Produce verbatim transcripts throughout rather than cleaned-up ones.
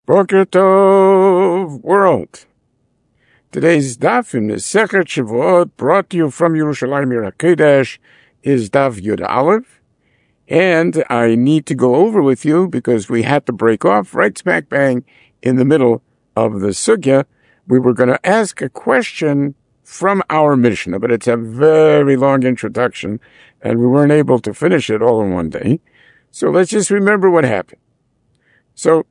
Boker Tov, world. Today's daf in the Sechet Shavuot, brought to you from Yerushalayim Yer HaKodesh, is daf Yud Aleph, and I need to go over with you because we had to break off right smack bang in the middle of the sugya. We were going to ask a question from our Mishnah, but it's a very long introduction, and we weren't able to finish it all in one day. So let's just remember what happened. So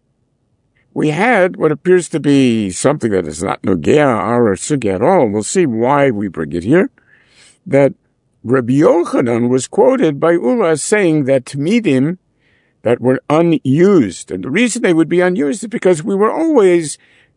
we had what appears to be something that is not Nogea or Sugya at all. We'll see why we bring it here. That Rabbi Yochanan was quoted by Ula as saying that Tmidim that were unused, and the reason they would be unused is because we were always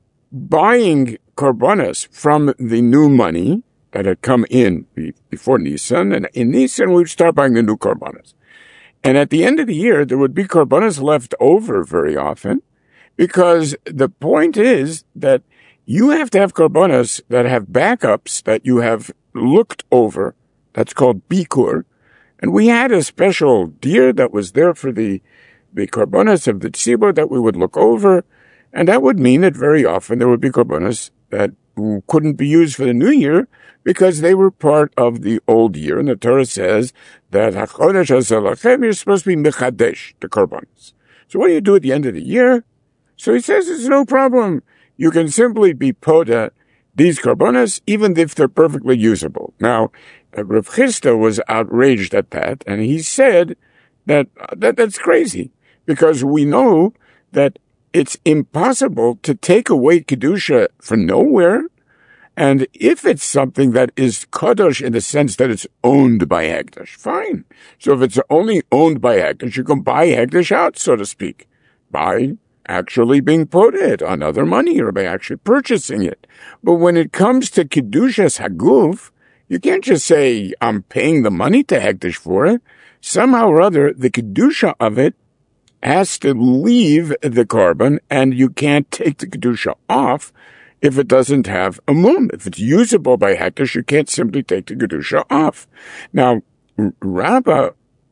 buying korbanos from the new money that had come in before Nisan, and in Nisan we would start buying the new korbanos. And at the end of the year, there would be korbanos left over very often, because the point is that you have to have korbanos that have backups that you have looked over. That's called bikur. And we had a special deer that was there for the, the korbanos of the tzibur that we would look over. And that would mean that very often there would be korbanos that couldn't be used for the new year because they were part of the old year. And the Torah says that HaChodesh HaZelachem, you're supposed to be mechadesh, the korbanos. So what do you do at the end of the year? So he says it's no problem. You can simply be poda these korbanos, even if they're perfectly usable. Now, Rav Chisda was outraged at that, and he said that, that that's crazy, because we know that it's impossible to take away Kedusha from nowhere, and if it's something that is Kadosh in the sense that it's owned by Hekdesh, fine. So if it's only owned by Hekdesh, you can buy Hekdesh out, so to speak, by actually being put it on other money or by actually purchasing it. But when it comes to Kedushas Haguf, you can't just say, I'm paying the money to Hekdesh for it. Somehow or other, the Kedusha of it has to leave the korban, and you can't take the Kedusha off if it doesn't have a mum. If it's usable by Hekdesh, you can't simply take the Kedusha off. Now, Rabbah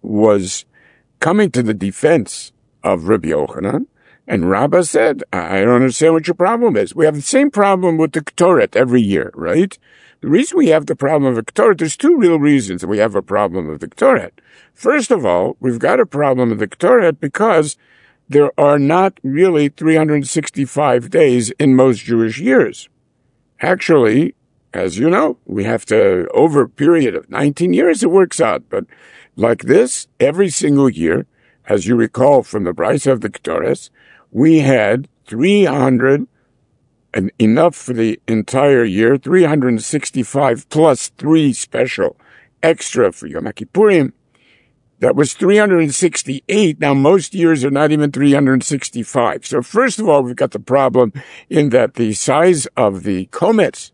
was coming to the defense of Rabbi Yochanan, and Rabbah said, I don't understand what your problem is. We have the same problem with the Ketoret every year, right? The reason we have the problem of the Ketoret, there's two real reasons that we have a problem of the Ketoret. First of all, we've got a problem of the Ketoret because there are not really three hundred sixty-five days in most Jewish years. Actually, as you know, we have to, over a period of nineteen years, it works out. But like this, every single year, as you recall from the Brisa of the Ketoret, we had three hundred, and enough for the entire year, three hundred sixty-five plus three special extra for Yom Kippurim. That was three hundred sixty-eight. Now, most years are not even three hundred sixty-five. So first of all, we've got the problem in that the size of the komets,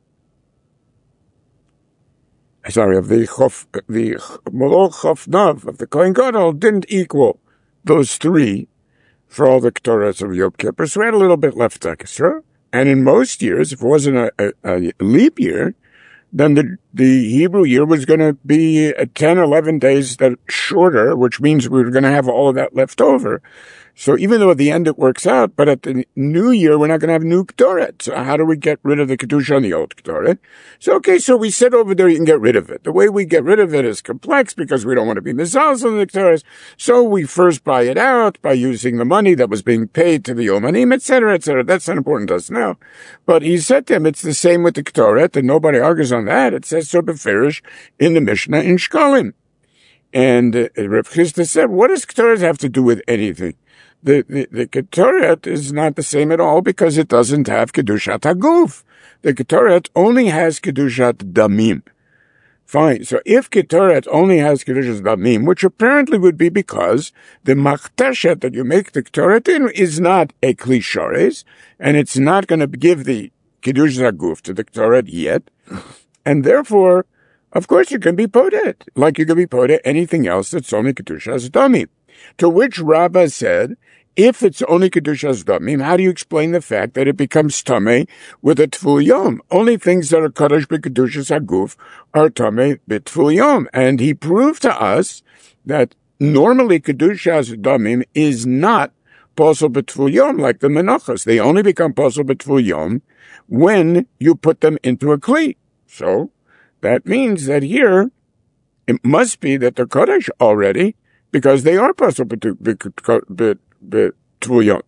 sorry, of the chof, the Moloch Chofnav of the Kohen Gadol didn't equal those three for all the Ketoras of Yom Kippur. So we had a little bit left extra. And in most years, if it wasn't a, a, a leap year, then the, the Hebrew year was going to be ten, eleven days that shorter, which means we were going to have all of that left over. So even though at the end it works out, but at the new year, we're not going to have new Ketoret. So how do we get rid of the Kedusha on the old Ketoret? So, okay, so we said over there you can get rid of it. The way we get rid of it is complex because we don't want to be mizalz on the Ketoret. So we first buy it out by using the money that was being paid to the Yomanim, et cetera, et cetera. That's not important to us now. But he said to him, it's the same with the Ketoret, and nobody argues on that. It says so beferish in the Mishnah in Shkolim. And uh, Rav Chisda said, what does Ketoret have to do with anything? The, the, the Ketoret is not the same at all because it doesn't have Kedushat Haguf. The Ketoret only has Kedushat Damim. Fine. So if Ketoret only has Kedushat Damim, which apparently would be because the Machteshet that you make the Ketoret in is not a Kli Shores, and it's not going to give the Kedushat Haguf to the Ketoret yet, and therefore, of course, you can be podet, like you can be podet anything else that's only Kedushas Damim. To which Rabbah said, if it's only Kedushas Damim, how do you explain the fact that it becomes Tameh with a Tful Yom? Only things that are Kadosh b'Kedushas Haguf are Tameh b'Tful Yom. And he proved to us that normally Kedushas Damim is not posel b'tful yom, like the menachos. They only become posel b'tful yom when you put them into a kli. So that means that here it must be that they're kodesh already, because they are posel b'tful yom.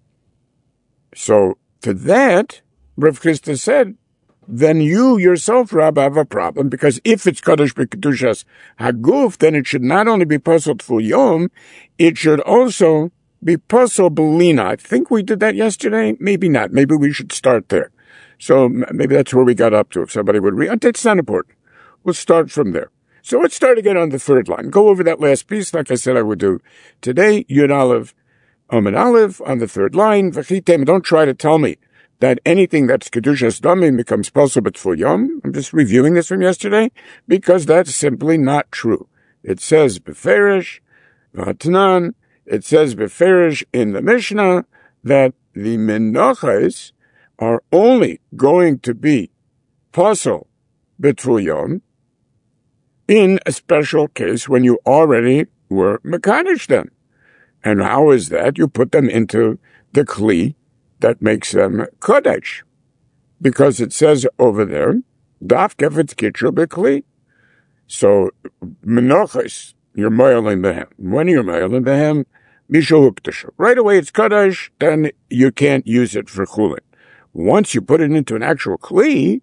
So to that, Rav Chisda said, then you yourself, Rabbi, have a problem, because if it's Kadosh B'Kedushas Haguf, then it should not only be Posel Tful Yom, it should also be Posel Belina. I think we did that yesterday. Maybe not. Maybe we should start there. So maybe that's where we got up to, if somebody would read. It's not important. We'll start from there. So let's start again on the third line. Go over that last piece, like I said I would do today. Yud Aleph, Amud Aleph, on the third line. V'chitem, don't try to tell me that anything that's Kedushas Damim becomes Posel B'Tful Yom. I'm just reviewing this from yesterday, because that's simply not true. It says Beferish, V'Hatnan, it says Beferish in the Mishnah that the Menachos are only going to be Posel B'Tful Yom in a special case when you already were Mekadosh them. And how is that? You put them into the Kli that makes them kodesh, because it says over there, daf kefetz kitchel b'kli. So menachos, you're moiling behem. When you're moiling behem, mishal huktashu. Right away, it's kodesh. Then you can't use it for chulin. Once you put it into an actual kli,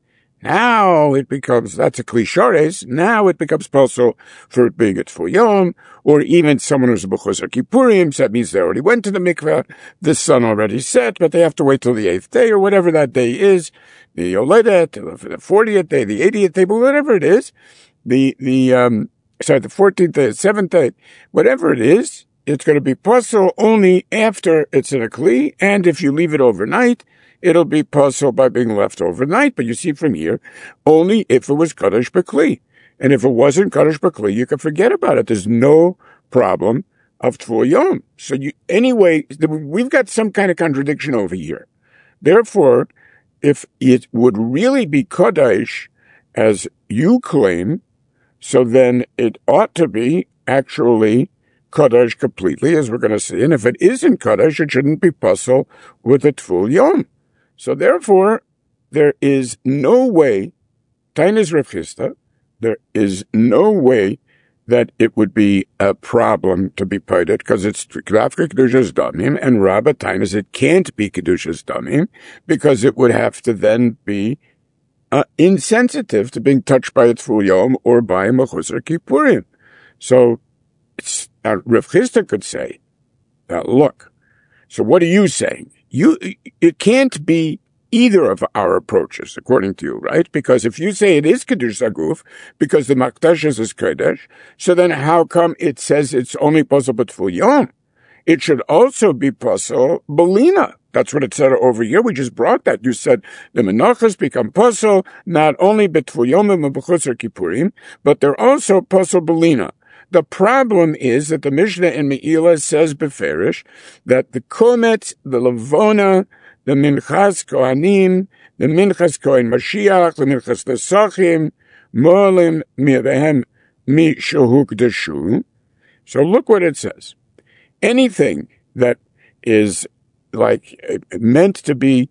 now it becomes, that's a kli shores, now it becomes posel for it being a tful yom, or even someone who's a b'chosar kippurim, so that means they already went to the mikveh, the sun already set, but they have to wait till the eighth day, or whatever that day is, the yoledet, the fortieth day, the eightieth day, but whatever it is, the, the, um, sorry, the fourteenth day, the seventh day, whatever it is, it's going to be posel only after it's in a kli, and if you leave it overnight, it'll be posel by being left overnight. But you see from here, only if it was Kadosh B'Kli. And if it wasn't Kadosh B'Kli, you can forget about it. There's no problem of Tful Yom. So you, anyway, we've got some kind of contradiction over here. Therefore, if it would really be Kadosh, as you claim, so then it ought to be actually Kadosh completely, as we're going to see. And if it isn't Kadosh, it shouldn't be posel with a Tful Yom. So therefore, there is no way, Tainis Rav Chisda, there is no way that it would be a problem to be paided, because it's Kravka Kedushas Damim, and Rabba Tainis, it can't be Kedushas Damim, because it would have to then be uh, insensitive to being touched by a Tful Yom or by a Mechusar Kippurim. So it's, uh, Rav Chisda could say, uh, look, so what are you saying? You, it can't be either of our approaches, according to you, right? Because if you say it is Kedush Aguf, because the Makdashas is Kodesh, so then how come it says it's only Posel B'Tful Yom? It should also be Posel Belina. That's what it said over here. We just brought that. You said the Menachos become Posel, not only B'Tful Yom and B'Chusar Kippurim, but they're also Posel Belina. The problem is that the Mishnah in Me'ilah says beferish that the Komet, the Levona, the Minchas Kohanim, the Minchas Kohen Mashiach, the Minchas Nesachim, Molim Mi'vehem Mi Shehu K'deshu. So look what it says. Anything that is like meant to be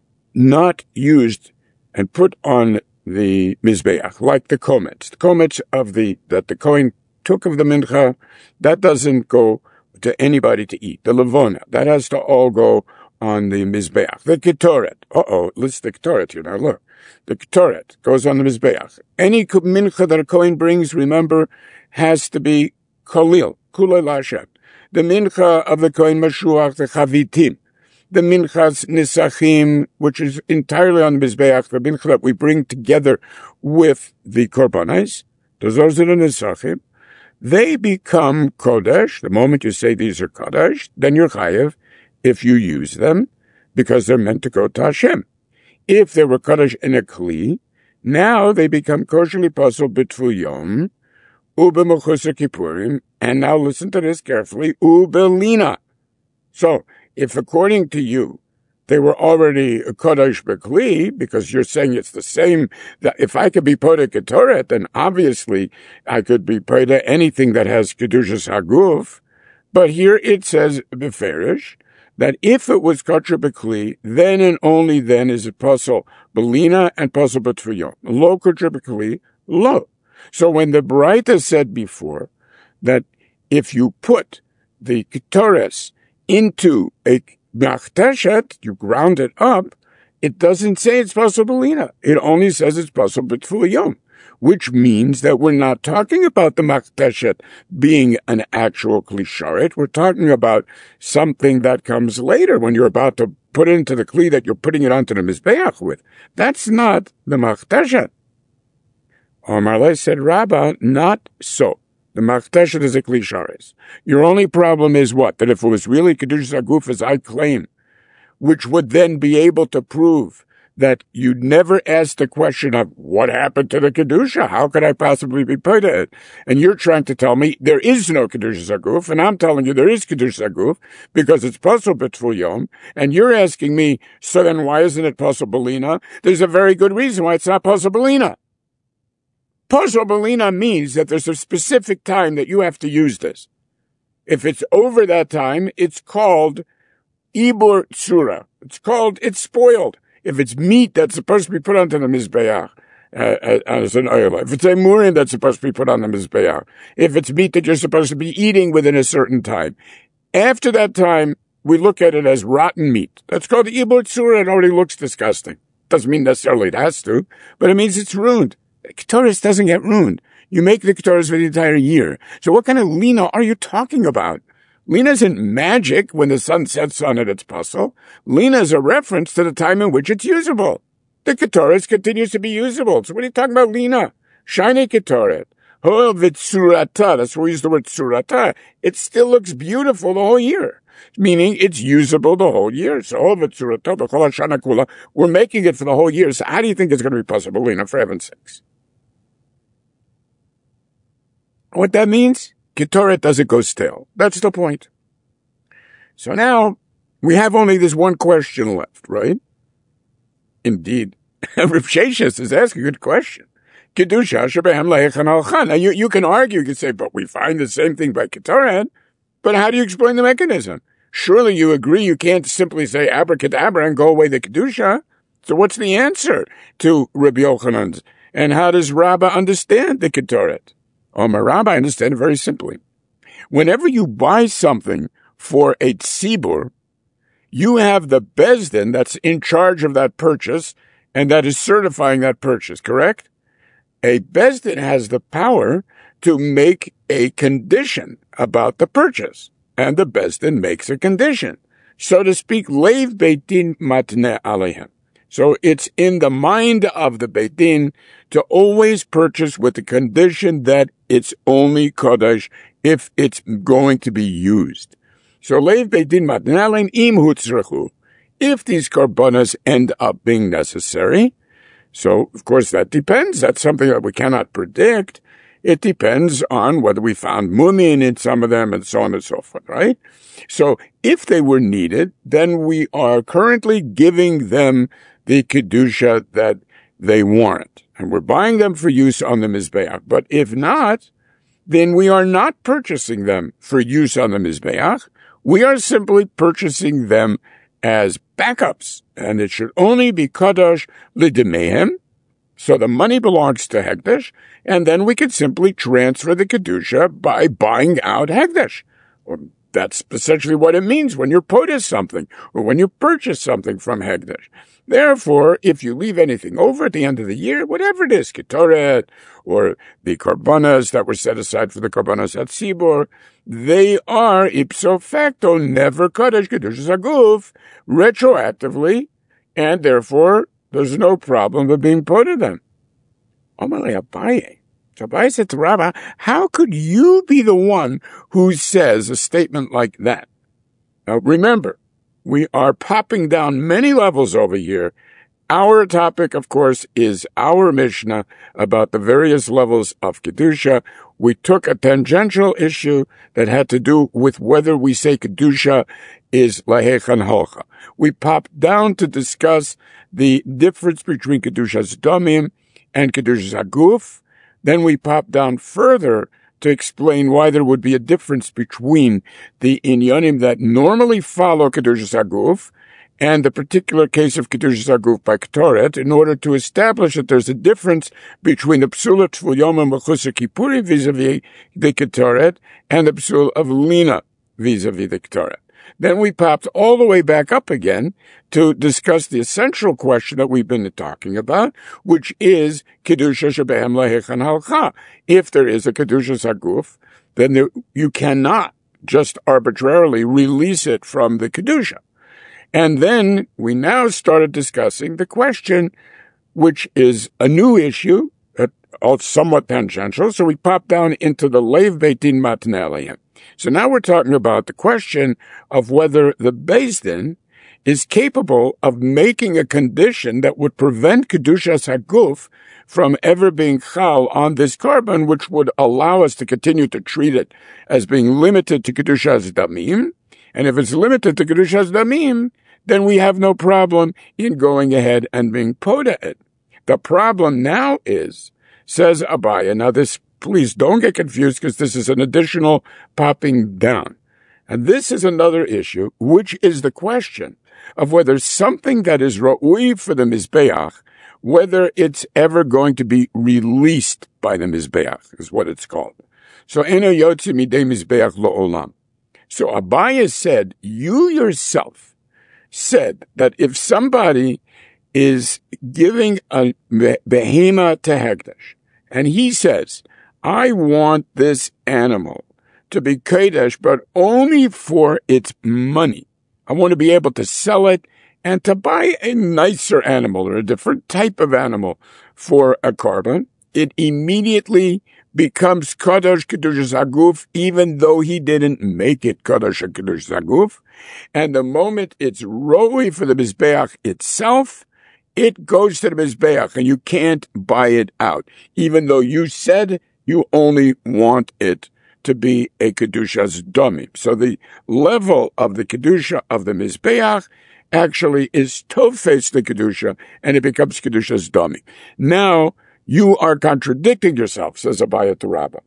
not used and put on the Mizbeach, like the Komets, the Komets of the, that the Kohen took of the mincha, that doesn't go to anybody to eat. The levona, that has to all go on the mizbeach. The ketoret, uh-oh, let's the ketoret here now, look. The ketoret goes on the mizbeach. Any mincha that a kohen brings, remember, has to be kolil, kulei lashem. The mincha of the kohen mashuach, the chavitim. The minchas nisachim, which is entirely on the mizbeach, the mincha that we bring together with the korbanos, those are the nisachim. They become kodesh. The moment you say these are kodesh, then you're chayev if you use them, because they're meant to go to Hashem. If they were kodesh in a kli, now they become kosheli posel b'tful yom, u'b'mechusar kippurim, and now listen to this carefully, u'belina. So, if according to you, they were already a kodesh b'kli, because you're saying it's the same, that if I could be poda ketoret, then obviously I could be poda anything that has kedushas haguf. But here it says beferish that if it was kosher b'kli, then and only then is it possible belina and possible b'tfiyom. Lo kosher b'kli, lo. So when the Braita said before that if you put the ketores into a machteshet, you ground it up, it doesn't say it's possible belina. It only says it's possible b'tfiyom, which means that we're not talking about the machteshet being an actual klisharet. We're talking about something that comes later when you're about to put it into the kli that you're putting it onto the mizbeach with. That's not the machteshet. Omar Le said, Rabbah, not so. The machteshet is a klisharet. Your only problem is what? That if it was really kedushas haguf as I claim, which would then be able to prove that you never asked the question of what happened to the kedusha? How could I possibly be put it? And you're trying to tell me there is no kedushas haguf, and I'm telling you there is kedushas haguf because it's possible b'tful yom. And you're asking me, so then why isn't it possible belina? There's a very good reason why it's not possible belina. Possible belina means that there's a specific time that you have to use this. If it's over that time, it's called ibur tsura. It's called, it's spoiled. If it's meat that's supposed to be put onto the mizbeach uh, as an oil, if it's a murin that's supposed to be put on the mizbeach, if it's meat that you're supposed to be eating within a certain time, after that time, we look at it as rotten meat. That's called ibur tsura. It already looks disgusting. Doesn't mean necessarily it has to, but it means it's ruined. Ketores doesn't get ruined. You make the ketores for the entire year. So what kind of lina are you talking about? Lina isn't magic when the sun sets on it, it's puzzle. Lina is a reference to the time in which it's usable. The ketores continues to be usable. So what are you talking about, lina? Shiny ketoret. Hoel vitsurata. That's where we use the word surata. It still looks beautiful the whole year. Meaning it's usable the whole year. So hoel vitsurata, the kol hashana kula. We're making it for the whole year. So how do you think it's going to be possible, lina, for heaven's sakes? What that means? Ketoret doesn't go stale. That's the point. So now, we have only this one question left, right? Indeed. Rav Sheshes is asking a good question. Kedusha shebehem le'echan al-chan. Now, you, you can argue, you can say, but we find the same thing by Ketoret. But how do you explain the mechanism? Surely you agree you can't simply say abracadabra and go away the Kedusha. So what's the answer to Rabbi Yochanan's? And how does Rabbah understand the Ketoret? Omar Rabbah, I understand it very simply. Whenever you buy something for a tzibur, you have the bezdin that's in charge of that purchase and that is certifying that purchase, correct? A bezdin has the power to make a condition about the purchase, and the bezdin makes a condition. So to speak, leiv beitin matne alehem. So it's in the mind of the Beit Din to always purchase with the condition that it's only Kodesh if it's going to be used. So leiv Beit Din matnalen im hutzrechu. If these korbanos end up being necessary, so of course that depends. That's something that we cannot predict. It depends on whether we found mumin in some of them and so on and so forth, right? So if they were needed, then we are currently giving them the kedusha that they warrant, and we're buying them for use on the mizbeach. But if not, then we are not purchasing them for use on the mizbeach. We are simply purchasing them as backups, and it should only be kadosh l'demehem. So the money belongs to Hekdesh, and then we could simply transfer the kedusha by buying out Hekdesh. Or that's essentially what it means when you purchase something, or when you purchase something from Hekdesh. Therefore, if you leave anything over at the end of the year, whatever it is, Ketoret, or the korbanos that were set aside for the korbanos at Tzibur, they are ipso facto never Kodesh Kedushas Haguf retroactively, and therefore there's no problem of being put in them. Amalei Abaye. So Abaye said to Rabbah, how could you be the one who says a statement like that? Now remember, we are popping down many levels over here. Our topic, of course, is our Mishnah about the various levels of Kedusha. We took a tangential issue that had to do with whether we say Kedusha is Lahechan Holcha. We popped down to discuss the difference between Kedushas Domim and Kedushas Haguf. Then we popped down further to explain why there would be a difference between the inyanim that normally follow Kedushas Haguf and the particular case of Kedushas Haguf by Ketoret, in order to establish that there's a difference between the Psul of Tful Yom and Mechusar Kippurim vis-a-vis the Ketoret and the Psul of Lina vis-a-vis the Ketoret. Then we popped all the way back up again to discuss the essential question that we've been talking about, which is Kedusha Shebehem Lehechan Halcha. If there is a Kedushas Haguf, then there, you cannot just arbitrarily release it from the Kedusha. And then we now started discussing the question, which is a new issue, uh, somewhat tangential, so we popped down into the Leiv Beitin Matnei. So now we're talking about the question of whether the Beis Din is capable of making a condition that would prevent Kedushas Haguf from ever being chal on this carbon, which would allow us to continue to treat it as being limited to Kedushas Damim. And if it's limited to Kedushas Damim, then we have no problem in going ahead and being poda it. The problem now is, says Abaya, now this, please don't get confused because this is an additional popping down. And this is another issue, which is the question of whether something that is ra'ui for the Mizbeach, whether it's ever going to be released by the Mizbeach, is what it's called. So, eno yotze midei Mizbeach lo'olam. So Abaya said, you yourself said that if somebody is giving a behema to Hekdesh, and he says, I want this animal to be Kodesh, but only for its money. I want to be able to sell it and to buy a nicer animal or a different type of animal for a carbon. It immediately becomes Kadosh Kedushas Haguf, even though he didn't make it Kadosh Kedushas Haguf. And the moment it's roi for the Mizbeach itself, it goes to the Mizbeach, and you can't buy it out, even though you said you only want it to be a Kedushas Damim. So the level of the Kedusha of the Mizbeach actually is Tofes the Kedusha, and it becomes Kedushas Damim. Now, you are contradicting yourself, says Abaya to Rabbah.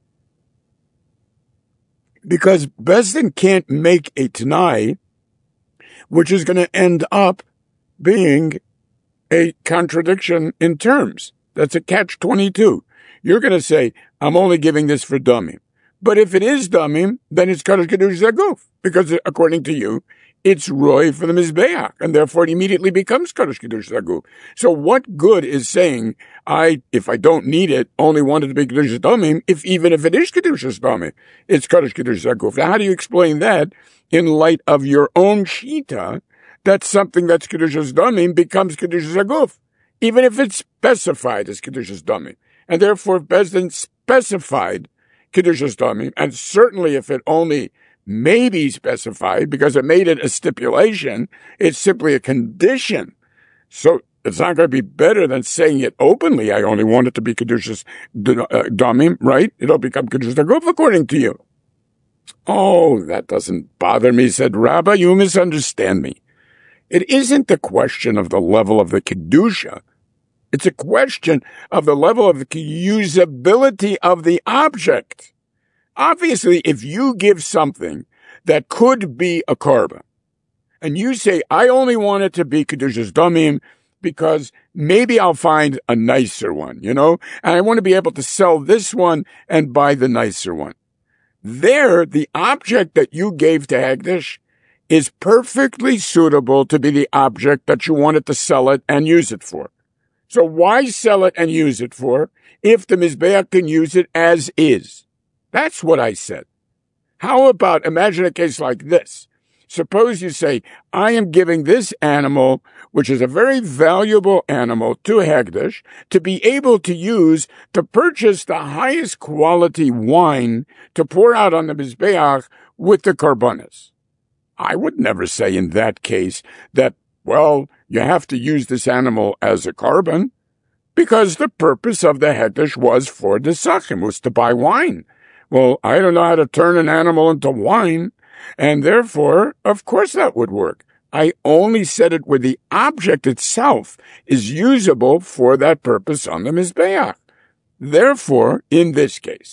Because Beis Din can't make a Tanai, which is going to end up being a contradiction in terms. That's a catch twenty-two. You're going to say, I'm only giving this for Damim. But if it is Damim, then it's Kadosh Kedushas Haguf, because according to you, it's Roy for the Mizbeach, and therefore it immediately becomes Kadosh Kedushas Haguf. So what good is saying, I, if I don't need it, only want it to be Kedushas Damim, if even if it is Kedushas Damim, it's Kadosh Kedushas Haguf. Now how do you explain that in light of your own Shita, that something that's Kedushas Damim becomes Kedushas Haguf, even if it's specified as Kedushas Damim? And therefore, if Beis Din specified Kedushas Damim, and certainly if it only may be specified because it made it a stipulation, it's simply a condition. So it's not going to be better than saying it openly. I only want it to be Kedushas Damim, right? It'll become Kedushas Haguf according to you. Oh, that doesn't bother me, said Rabbah. You misunderstand me. It isn't the question of the level of the Kedusha. It's a question of the level of the usability of the object. Obviously, if you give something that could be a carbon, and you say, I only want it to be Kedushas Damim because maybe I'll find a nicer one, you know, and I want to be able to sell this one and buy the nicer one. There, the object that you gave to Hekdesh is perfectly suitable to be the object that you wanted to sell it and use it for. So why sell it and use it for if the Mizbeach can use it as is? That's what I said. How about, imagine a case like this. Suppose you say, I am giving this animal, which is a very valuable animal, to Hekdesh, to be able to use to purchase the highest quality wine to pour out on the Mizbeach with the Karbonis. I would never say in that case that, well, you have to use this animal as a carbon, because the purpose of the Hekdesh was for the Sachim, was to buy wine. Well, I don't know how to turn an animal into wine, and therefore, of course that would work. I only said it where the object itself is usable for that purpose on the Mizbeach. Therefore, in this case,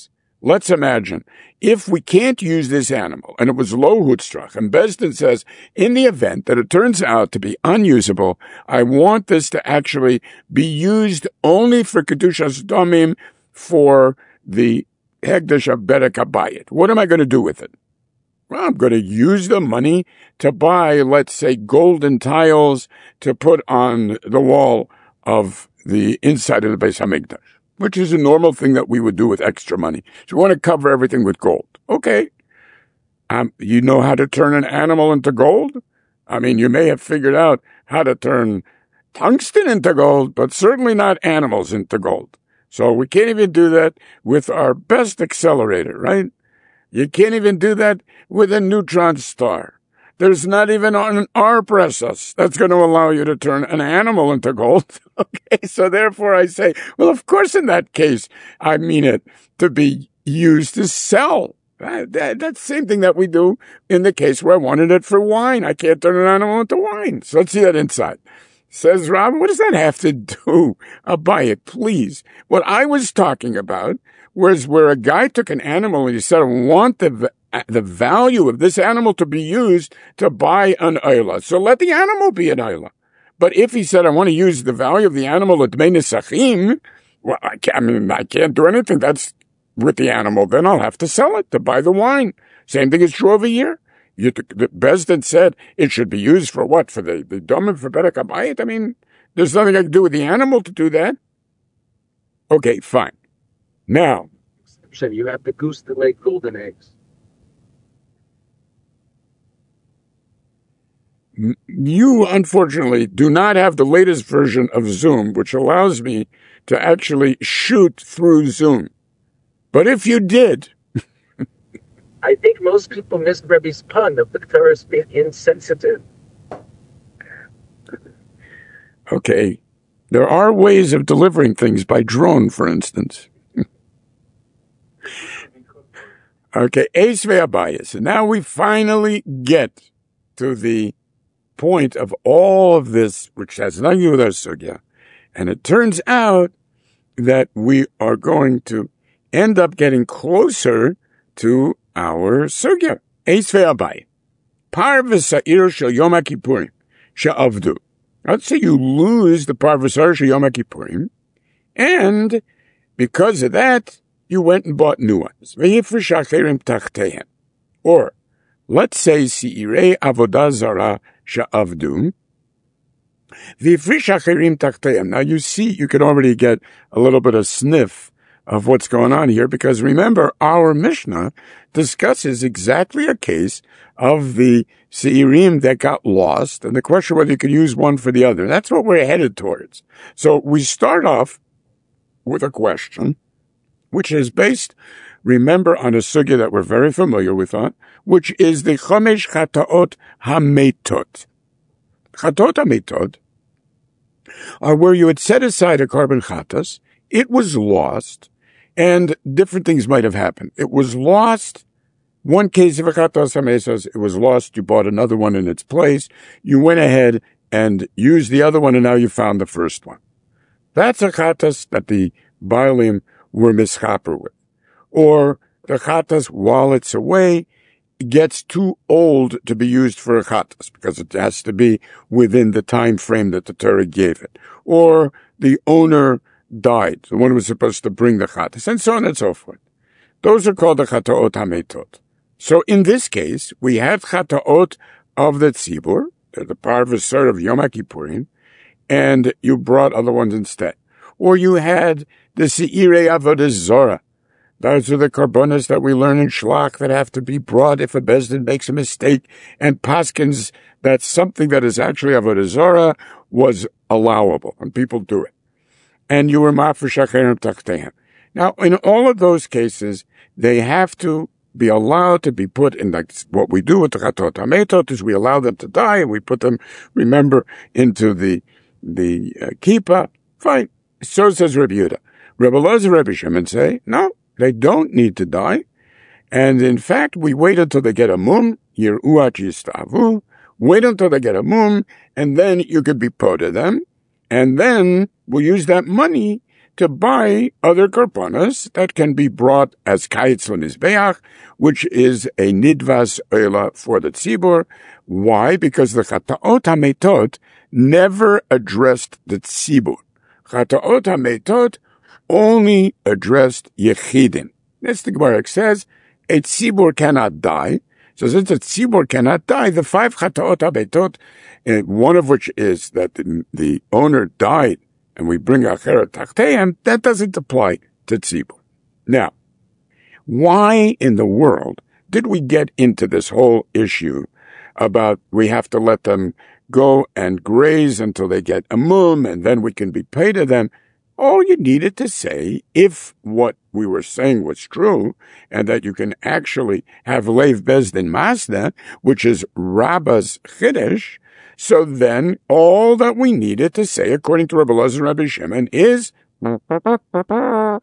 let's imagine, if we can't use this animal, and it was lo hutzrach, and Besdin says, in the event that it turns out to be unusable, I want this to actually be used only for Kedushas Domim for the Hegdash of Berek Habayit. What am I going to do with it? Well, I'm going to use the money to buy, let's say, golden tiles to put on the wall of the inside of the Beis Hamikdash, which is a normal thing that we would do with extra money. So we want to cover everything with gold. Okay. Um, you know how to turn an animal into gold? I mean, you may have figured out how to turn tungsten into gold, but certainly not animals into gold. So we can't even do that with our best accelerator, right? You can't even do that with a neutron star. There's not even an R process that's going to allow you to turn an animal into gold. Okay, so therefore I say, well, of course in that case, I mean it to be used to sell. That, that, that's the same thing that we do in the case where I wanted it for wine. I can't turn an animal into wine. So let's see that inside. Says Rob, what does that have to do? I'll buy it, please. What I was talking about was where a guy took an animal and he said, I want the the value of this animal to be used to buy an ayla. So let the animal be an ayla. But if he said, I want to use the value of the animal at Dmei Nesachim, well, I, can't, I mean, I can't do anything. That's with the animal. Then I'll have to sell it to buy the wine. Same thing is true over here. You, the Besdin said it should be used for what? For the, the domim for Berek Habayit? I mean, there's nothing I can do with the animal to do that. Okay, fine. Now, you have the goose that laid golden eggs. You, unfortunately, do not have the latest version of Zoom, which allows me to actually shoot through Zoom. But if you did... I think most people missed Rebbe's pun of the Torah being insensitive. Okay. There are ways of delivering things by drone, for instance. Okay, Eis ve'abayis. And now we finally get to the point of all of this, which has nothing to do with our sugya. And it turns out that we are going to end up getting closer to our sugya. Eis ve'abayis. Par v'sa'ir shel Yom HaKippurim she'avdu. Let's say you lose the par v'sa'ir shel Yom HaKippurim, and because of that, you went and bought new ones. Or, let's say, Se'irei Avodah Zarah she'avdu. Now you see, you can already get a little bit of sniff of what's going on here, because remember, our Mishnah discusses exactly a case of the Seirim that got lost, and the question whether you could use one for the other. That's what we're headed towards. So we start off with a question, which is based, remember, on a sugya that we're very familiar with, on, which is the Chomesh Chataot HaMeitot. Chataot HaMeitot are where you had set aside a carbon chatas, it was lost, and different things might have happened. It was lost. One case of a chatas hamesas, it was lost. You bought another one in its place. You went ahead and used the other one, and now you found the first one. That's a chatas that the Baalim were mischaper with. Or the chatas, while it's away, gets too old to be used for a chatas because it has to be within the time frame that the Torah gave it. Or the owner died, the one who was supposed to bring the chatas, and so on and so forth. Those are called the chataot hameitot. So in this case, we had chataot of the tzibur, the par v'sar of Yom HaKippurim, and you brought other ones instead. Or you had the se'irei avodah zorah. Those are the karbonas that we learn in Shlach that have to be brought if a bezdin makes a mistake, and paskins that something that is actually avodah zorah was allowable, and people do it. And you were ma'afer shacherim tachtehem. Now, in all of those cases, they have to be allowed to be put in, like what we do with the chataot hameitot is we allow them to die, and we put them, remember, into the the uh, kippah. Fine. So says Rabbi Yehuda. Rabbi Elazar, Rabbi Shimon say, no, they don't need to die. And in fact, we wait until they get a mum, yiruach yistavu, wait until they get a mum, and then you could be po to them. And then we'll use that money to buy other korbanos that can be brought as kayetz lemizbeach, which is a nidvas oila for the tzibur. Why? Because the chataot hametot never addressed the tzibur. Chataot hametot only addressed yechidim. That's the Gemara says, a tzibur cannot die. So since a tzibur cannot die, the five chataot hametot, one of which is that the, the owner died, and we bring acheret tachteim, that doesn't apply to tzibur. Now, why in the world did we get into this whole issue about we have to let them go and graze until they get a mum, and then we can be paid to them? All you needed to say, if what we were saying was true, and that you can actually have leiv bezdin masna, which is Rabba's chiddush, so then all that we needed to say, according to Rabbi Elazar and Rabbi Shimon, is leiv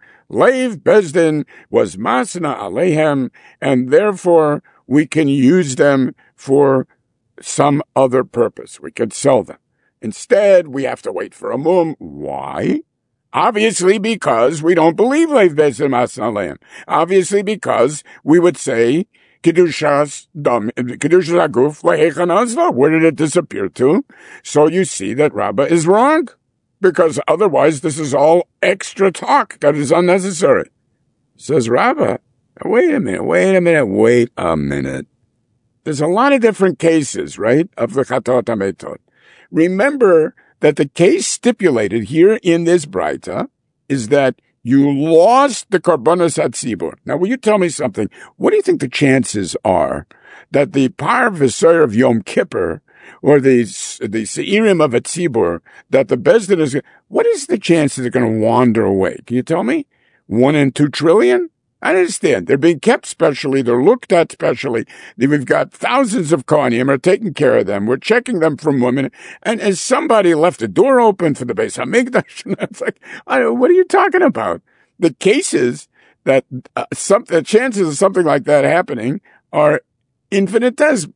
bezdin was masna aleihem, and therefore we can use them for some other purpose. We could sell them. Instead, we have to wait for a mum. Why? Obviously because we don't believe leiv bezdin masna aleihem. Obviously because we would say, Kedushas dam, Kedushas aguf le'echan azva. Where did it disappear to? So you see that Rabbah is wrong, because otherwise this is all extra talk that is unnecessary. Says Rabbah, wait a minute, wait a minute, wait a minute. There's a lot of different cases, right, of the chataot hametot. Remember that the case stipulated here in this Braita is that you lost the korbanos hatzibur. Now, will you tell me something? What do you think the chances are that the par v'soyer of Yom Kippur, or the the seirim of a tzibur, that the bezdin is, what is the chance that they're going to wander away? Can you tell me? One in two trillion? I understand. They're being kept specially. They're looked at specially. We've got thousands of kohanim are taking care of them. We're checking them from women. And as somebody left the door open for the Beis Hamikdash, and it's like, I don't, what are you talking about? The cases that uh, some the chances of something like that happening are infinitesimal.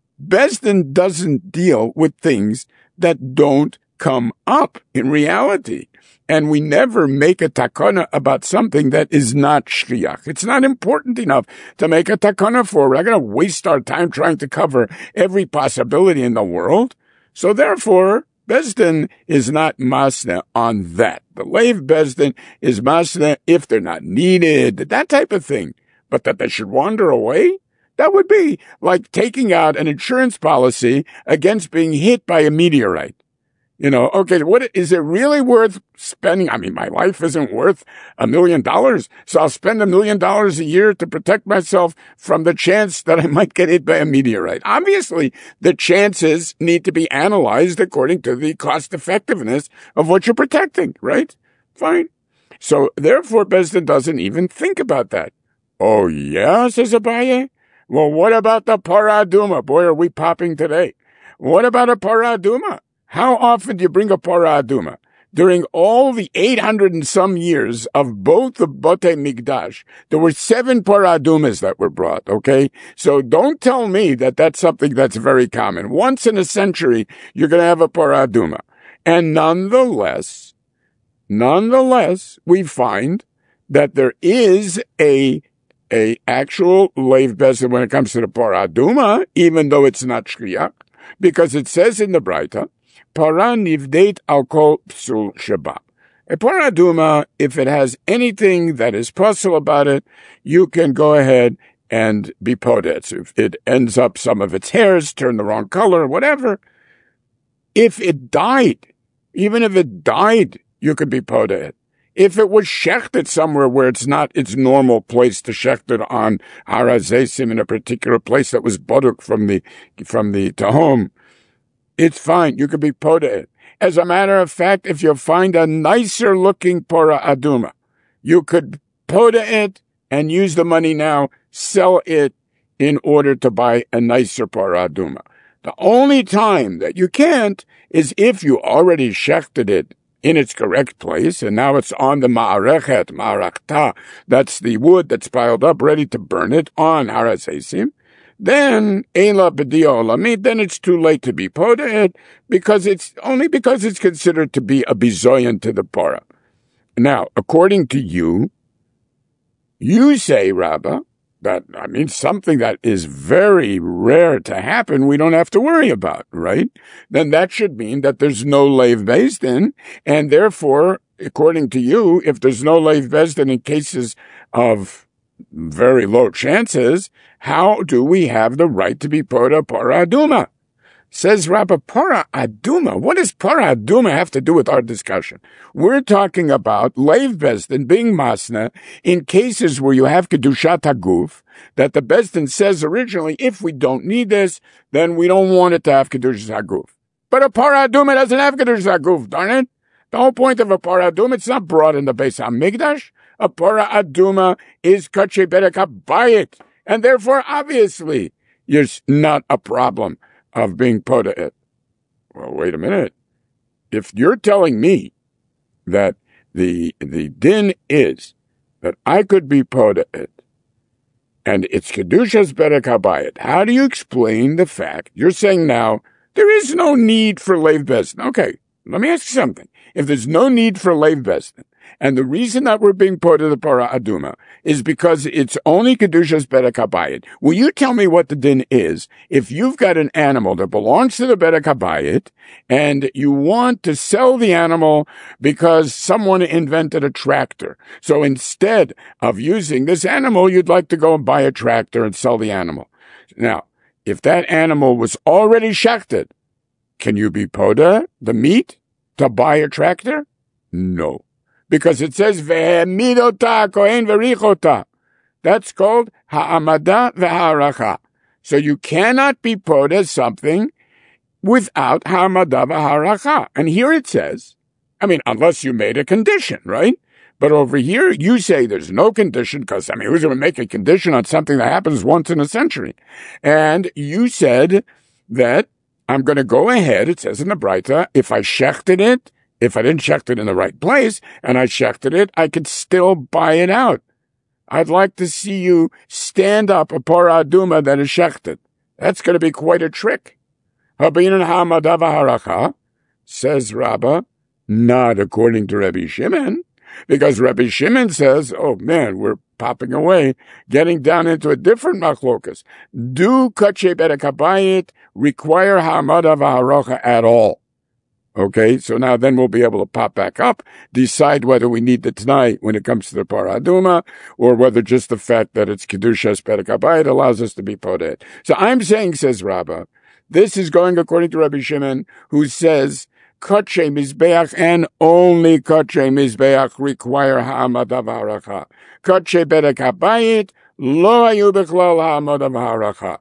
Bezdin doesn't deal with things that don't come up in reality. And we never make a takana about something that is not shliach. It's not important enough to make a takana for. We're not going to waste our time trying to cover every possibility in the world. So therefore, Bezdin is not masna on that. The leiv Bezdin is masna if they're not needed, that type of thing. But that they should wander away? That would be like taking out an insurance policy against being hit by a meteorite. You know, okay, what is it really worth spending? I mean, my life isn't worth a million dollars, so I'll spend a million dollars a year to protect myself from the chance that I might get hit by a meteorite. Obviously, the chances need to be analyzed according to the cost effectiveness of what you're protecting, right? Fine. So therefore, Bezdin doesn't even think about that. Oh yeah, says Abaye. Well, what about the parah aduma? Boy, are we popping today. What about a parah aduma? How often do you bring a parah aduma? During all the eight hundred and some years of both the Botei Mikdash, there were seven parah adumas that were brought, okay? So don't tell me that that's something that's very common. Once in a century, you're going to have a parah aduma. And nonetheless, nonetheless, we find that there is a a actual leiv bezdin when it comes to the parah aduma, even though it's not shliach, because it says in the Braita, Parah nivdeit al kol psul sheba. A parah aduma, if it has anything that is puzzle about it, you can go ahead and be podetz. If it ends up some of its hairs turn the wrong color, whatever. If it died, even if it died, you could be podetz. If it was shechted somewhere where it's not its normal place to shecht it on Har HaZeisim in a particular place that was boduk from the from the tahom, it's fine. You could be podeh. As a matter of fact, if you find a nicer looking parah aduma, you could podeh it and use the money now, sell it in order to buy a nicer parah aduma. The only time that you can't is if you already shechted it in its correct place, and now it's on the ma'arechet, ma'arakta, that's the wood that's piled up, ready to burn it on Har HaZeisim, then Eila B'dio Olamit, then it's too late to be podeh, because it's only because it's considered to be a bizoyan to the parah. Now, according to you, you say, Rabbah, that, I mean, something that is very rare to happen, we don't have to worry about, right? Then that should mean that there's no Leiv Beis Din, and therefore, according to you, if there's no Leiv Beis Din in cases of very low chances, how do we have the right to be Pora Pora Aduma? Says Rabbah, Pora Aduma. What does Pora Aduma have to do with our discussion? We're talking about Leiv Beis Din being Masna in cases where you have Kedushat HaGuf, that the Beis Din says originally, if we don't need this, then we don't want it to have Kedushat HaGuf. But a Pora Aduma doesn't have Kedushat HaGuf, darn it. The whole point of a Pora Aduma, it's not brought in the Beis HaMikdash. A Pora Aduma is Kache Berek HaBayit. And therefore, obviously, there's not a problem of being Poda it. Well, wait a minute. If you're telling me that the the din is that I could be Poda it, and it's Kedushas Berek HaBayit, how do you explain the fact you're saying now there is no need for Leiv Beis Din? Okay, let me ask you something. If there's no need for Leiv Beis Din, and the reason that we're being put to the Pora Aduma is because it's only Kedushas Berek HaBayit. Will you tell me what the din is if you've got an animal that belongs to the Berek HaBayit and you want to sell the animal because someone invented a tractor? So instead of using this animal, you'd like to go and buy a tractor and sell the animal. Now, if that animal was already shechted, can you be poda the meat to buy a tractor? No. Because it says, Ve'emidota kohen verichota. That's called ha'amada ve'haracha. So you cannot be poda something without ha'amada ve'haracha. And here it says, I mean, unless you made a condition, right? But over here, you say there's no condition, because, I mean, who's going to make a condition on something that happens once in a century? And you said that I'm going to go ahead, it says in the Breita, if I shechted it, if I didn't shecht it in the right place, and I shechted it, I could still buy it out. I'd like to see you stand up a Pora Aduma that is shechted. That's going to be quite a trick. Habinan ha'amada v'haracha, says Rabbah, not according to Rabbi Shimon, because Rabbi Shimon says, oh man, we're popping away, getting down into a different machlokas. Do Kache Berek HaBayit require ha'amada v'haracha at all? Okay, so now then we'll be able to pop back up, decide whether we need the Tanai when it comes to the Pora Aduma, or whether just the fact that it's Kedushas Berek HaBayit allows us to be Podet. So I'm saying, says Rabbah, this is going according to Rabbi Shimon, who says, Kache Mizbeach and only Kache Mizbeach require Ha'amada V'haracha. Kache Berek HaBayit lo hayu b'chlal Ha'amada V'haracha.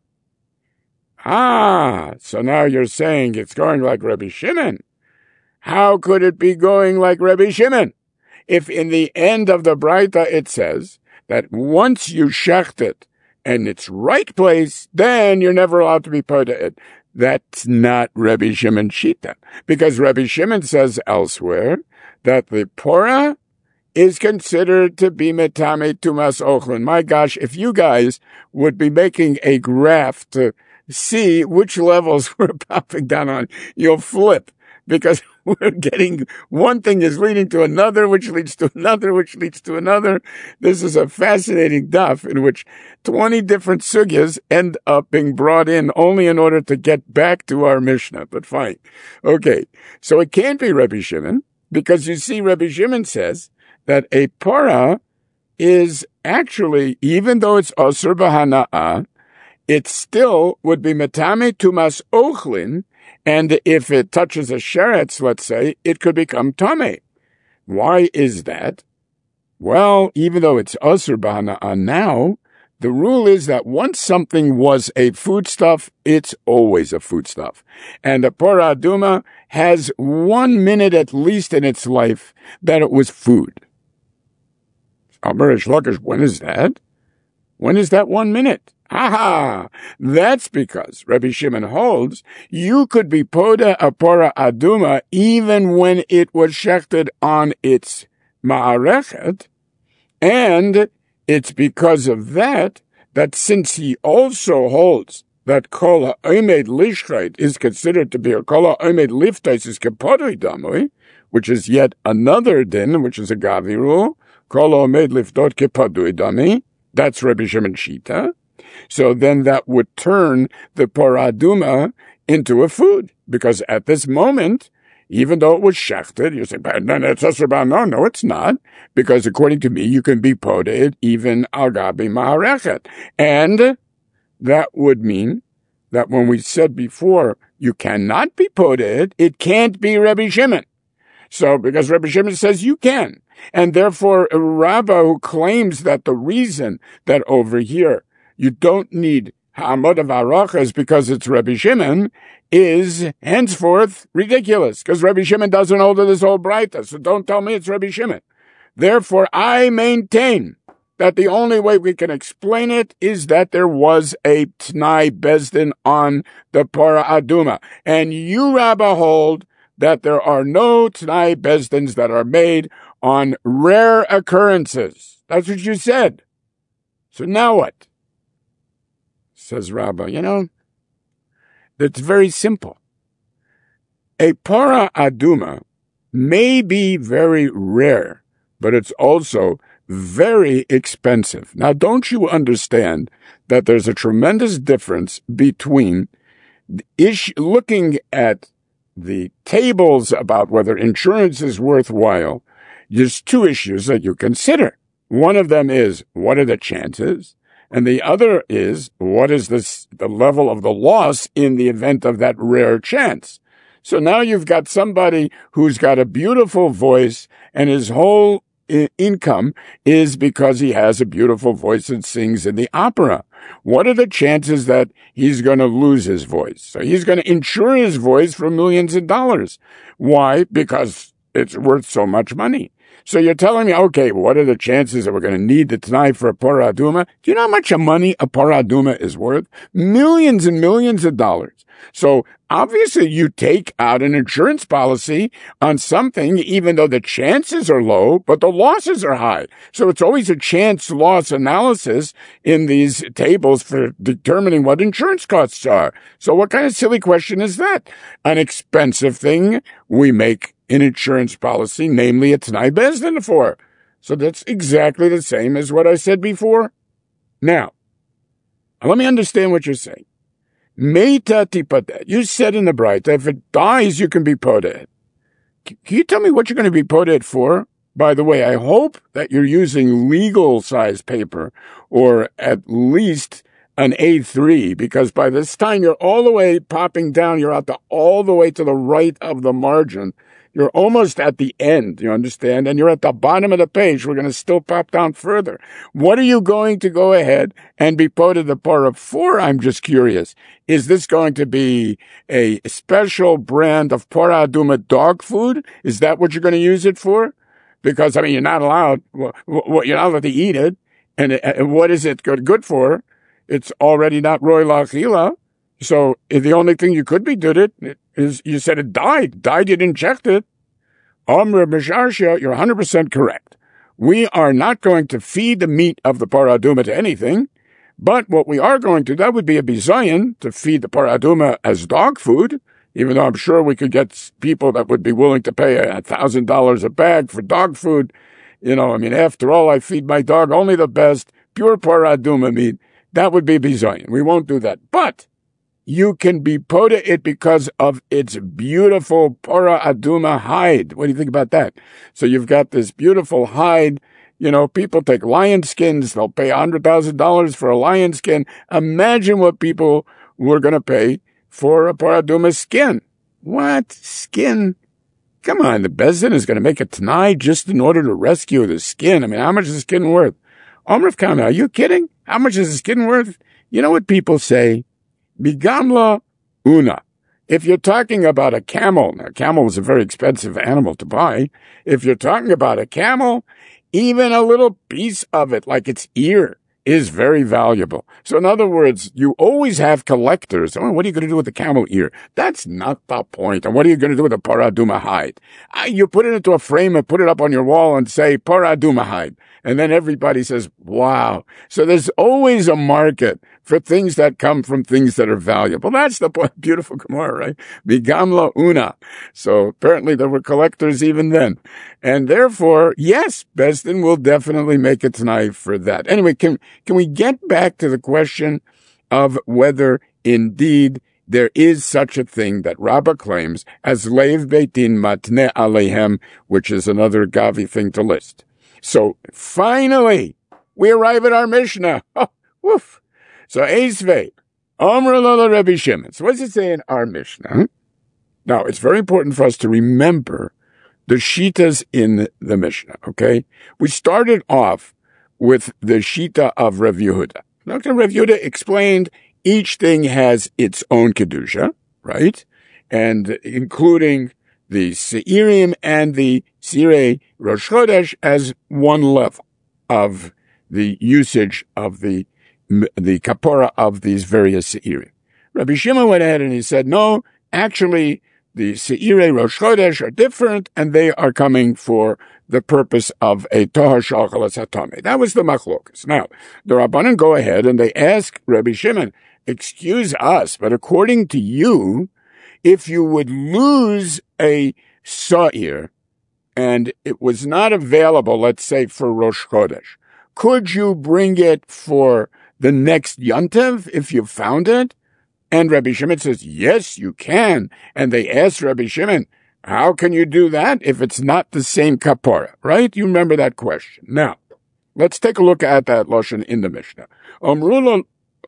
Ah, so now you're saying it's going like Rabbi Shimon. How could it be going like Rabbi Shimon? If in the end of the Breita it says that once you shecht it in its right place, then you're never allowed to be poda it. That's not Rabbi Shimon Shita, because Rabbi Shimon says elsewhere that the Pora is considered to be metame tumas ochlin. My gosh, if you guys would be making a graph to see which levels we're popping down on, you'll flip, because we're getting, one thing is leading to another, which leads to another, which leads to another. This is a fascinating daf in which twenty different sugyas end up being brought in only in order to get back to our Mishnah. But fine. Okay. So it can't be Rabbi Shimon, because you see, Rabbi Shimon says that a para is actually, even though it's osur b'hana'ah, it still would be metame tumas ochlin. And if it touches a sheretz, let's say, it could become tameh. Why is that? Well, even though it's asur b'hana'ah now, the rule is that once something was a foodstuff, it's always a foodstuff. And a Pora Aduma has one minute at least in its life that it was food. Amar Lakish, when is that? When is that one minute? Aha! That's because Rabbi Shimon holds you could be poda a Pora Aduma even when it was shechted on its ma'arechet, and it's because of that that since he also holds that kol ha'omed lishchait is considered to be, or kol ha'omed liftais is kepodoi damoi, which is yet another din, which is a gavi rule. Kol ha'omed liftot kepodoi dami. That's Rabbi Shimon Shita. So then that would turn the parah aduma into a food, because at this moment, even though it was shechted, you say, no, no, it's not, because according to me, you can be poded even al gabi maharechet. And that would mean that when we said before, you cannot be poded, it can't be Rabbi Shimon. So, because Rabbi Shimon says you can. And therefore, a rabbi who claims that the reason that over here you don't need ha'amod of arachas because it's Rabbi Shimon is henceforth ridiculous, because Rabbi Shimon doesn't hold to this whole breita, so don't tell me it's Rabbi Shimon. Therefore, I maintain that the only way we can explain it is that there was a T'nai Bezdin on the Parah Aduma. And you, Rabbi, hold that there are no T'nai Bezdins that are made on rare occurrences. That's what you said. So now what? Says Rabbi, you know, it's very simple. A Parah Aduma may be very rare, but it's also very expensive. Now, don't you understand that there's a tremendous difference between the issue, looking at the tables about whether insurance is worthwhile? There's two issues that you consider. One of them is, what are the chances? And the other is, what is this, the level of the loss in the event of that rare chance? So now you've got somebody who's got a beautiful voice, and his whole I- income is because he has a beautiful voice and sings in the opera. What are the chances that he's going to lose his voice? So he's going to insure his voice for millions of dollars. Why? Because it's worth so much money. So you're telling me, okay, what are the chances that we're going to need the T'nai for a Parah Aduma? Do you know how much money a Parah Aduma is worth? Millions and millions of dollars. So obviously you take out an insurance policy on something, even though the chances are low, but the losses are high. So it's always a chance loss analysis in these tables for determining what insurance costs are. So what kind of silly question is that? An expensive thing we make an insurance policy, namely a T'nai Bezdin for. So that's exactly the same as what I said before. Now, let me understand what you're saying. Meita tipateh. You said in the Breita, if it dies, you can be poded. Can you tell me what you're going to be poded for? By the way, I hope that you're using legal size paper, or at least an A three, because by this time you're all the way popping down, you're at the all the way to the right of the margin. You're almost at the end, you understand? And you're at the bottom of the page. We're going to still pop down further. What are you going to go ahead and be poded the Parah for? I'm just curious. Is this going to be a special brand of Parah Aduma dog food? Is that what you're going to use it for? Because, I mean, you're not allowed, well, you're not allowed to eat it. And, and what is it good, good for? It's already not roy la'achila. So the only thing you could be did it is, you said it died. Died, you didn't check it. Omra B'Sharshia, you're one hundred percent correct. We are not going to feed the meat of the Parah Aduma to anything, but what we are going to, that would be a bizayon to feed the Parah Aduma as dog food, even though I'm sure we could get people that would be willing to pay a thousand dollars a bag for dog food. You know, I mean, after all, I feed my dog only the best, pure Parah Aduma meat. That would be bizayon. We won't do that. But you can be poded it because of its beautiful Parah Aduma hide. What do you think about that? So you've got this beautiful hide. You know, people take lion skins. They'll pay one hundred thousand dollars for a lion skin. Imagine what people were going to pay for a Parah Aduma skin. What? Skin? Come on, the Bezdin is going to make a T'nai just in order to rescue the skin. I mean, how much is the skin worth? Omrav Kama, are you kidding? How much is the skin worth? You know what people say? Bigamla una. If you're talking about a camel, now a camel is a very expensive animal to buy. If you're talking about a camel, even a little piece of it, like its ear, is very valuable. So in other words, you always have collectors. Oh, what are you going to do with the camel ear? That's not the point. And what are you going to do with the paraduma hide? Uh, you put it into a frame and put it up on your wall and say paraduma hide. And then everybody says, wow. So there's always a market for things that come from things that are valuable. That's the point. Beautiful Gemara, right? Bigamla una. So apparently there were collectors even then. And therefore, yes, Besdin will definitely make a t'nai for that. Anyway, can, can we get back to the question of whether indeed there is such a thing that Rabbah claims as leiv beitin matne aleihem, which is another Gavi thing to list. So finally, we arrive at our Mishnah. Oh, woof. So Eisvei, Amr Lala Rebbe Shimon. So what does it say in our Mishnah? Now, it's very important for us to remember the shitas in the Mishnah, okay? We started off with the shita of Rav Yehuda. Doctor Rav Yehuda explained each thing has its own kedusha, right? And including the Seirim and the Sirei Rosh Chodesh as one level of the usage of the the kapora of these various Seirim. Rabbi Shimon went ahead and he said, no, actually, the Seirei Rosh Chodesh are different, and they are coming for the purpose of a Tohar Shalchalas Hatame. That was the machlokas. Now, the Rabbanan go ahead and they ask Rabbi Shimon, excuse us, but according to you, if you would lose a Sa'ir and it was not available, let's say, for Rosh Chodesh, could you bring it for the next Yontev if you found it? And Rabbi Shimon says, yes, you can. And they ask Rabbi Shimon, how can you do that if it's not the same kapara, right? You remember that question. Now, let's take a look at that Lashon in the Mishnah. Amrula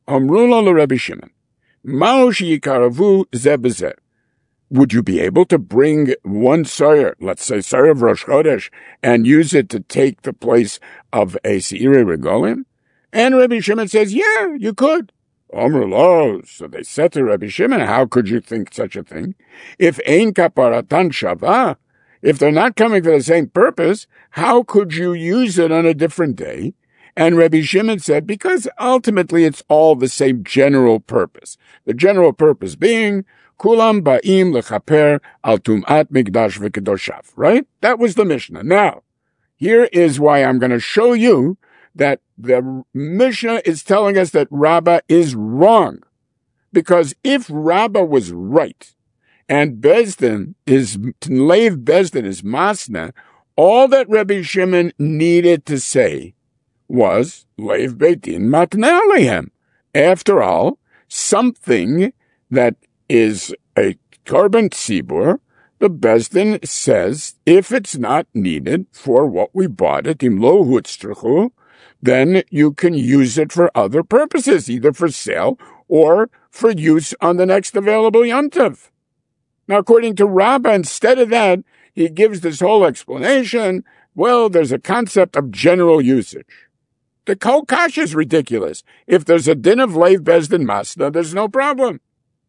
le Rabbi Shimon, ma'o sheyikaravu zeh b'zeh. Would you be able to bring one Sayer, let's say Sayer of Rosh Chodesh, and use it to take the place of a Seirei Regolim? And Rabbi Shimon says, yeah, you could. Amr lo. So they said to Rabbi Shimon, how could you think such a thing? If ein kaparatan shava, if they're not coming for the same purpose, how could you use it on a different day? And Rabbi Shimon said, because ultimately it's all the same general purpose. The general purpose being, kulam ba'im lechaper al tum'at mikdash v'kedoshav, right? That was the Mishnah. Now, here is why I'm going to show you that the Mishnah is telling us that Rabbah is wrong. Because if Rabbah was right, and Besdin is, Leiv Besdin is Masna, all that Rabbi Shimon needed to say was, Leiv Beitin Matneh Alehem. After all, something that is a korban tzibur, the Besdin says, if it's not needed for what we bought it, im lo hutztrachu, then you can use it for other purposes, either for sale or for use on the next available Yontev. Now, according to Rabbah, instead of that, he gives this whole explanation. Well, there's a concept of general usage. The Kol Kash is ridiculous. If there's a din of Leiv Besdin Masna, there's no problem.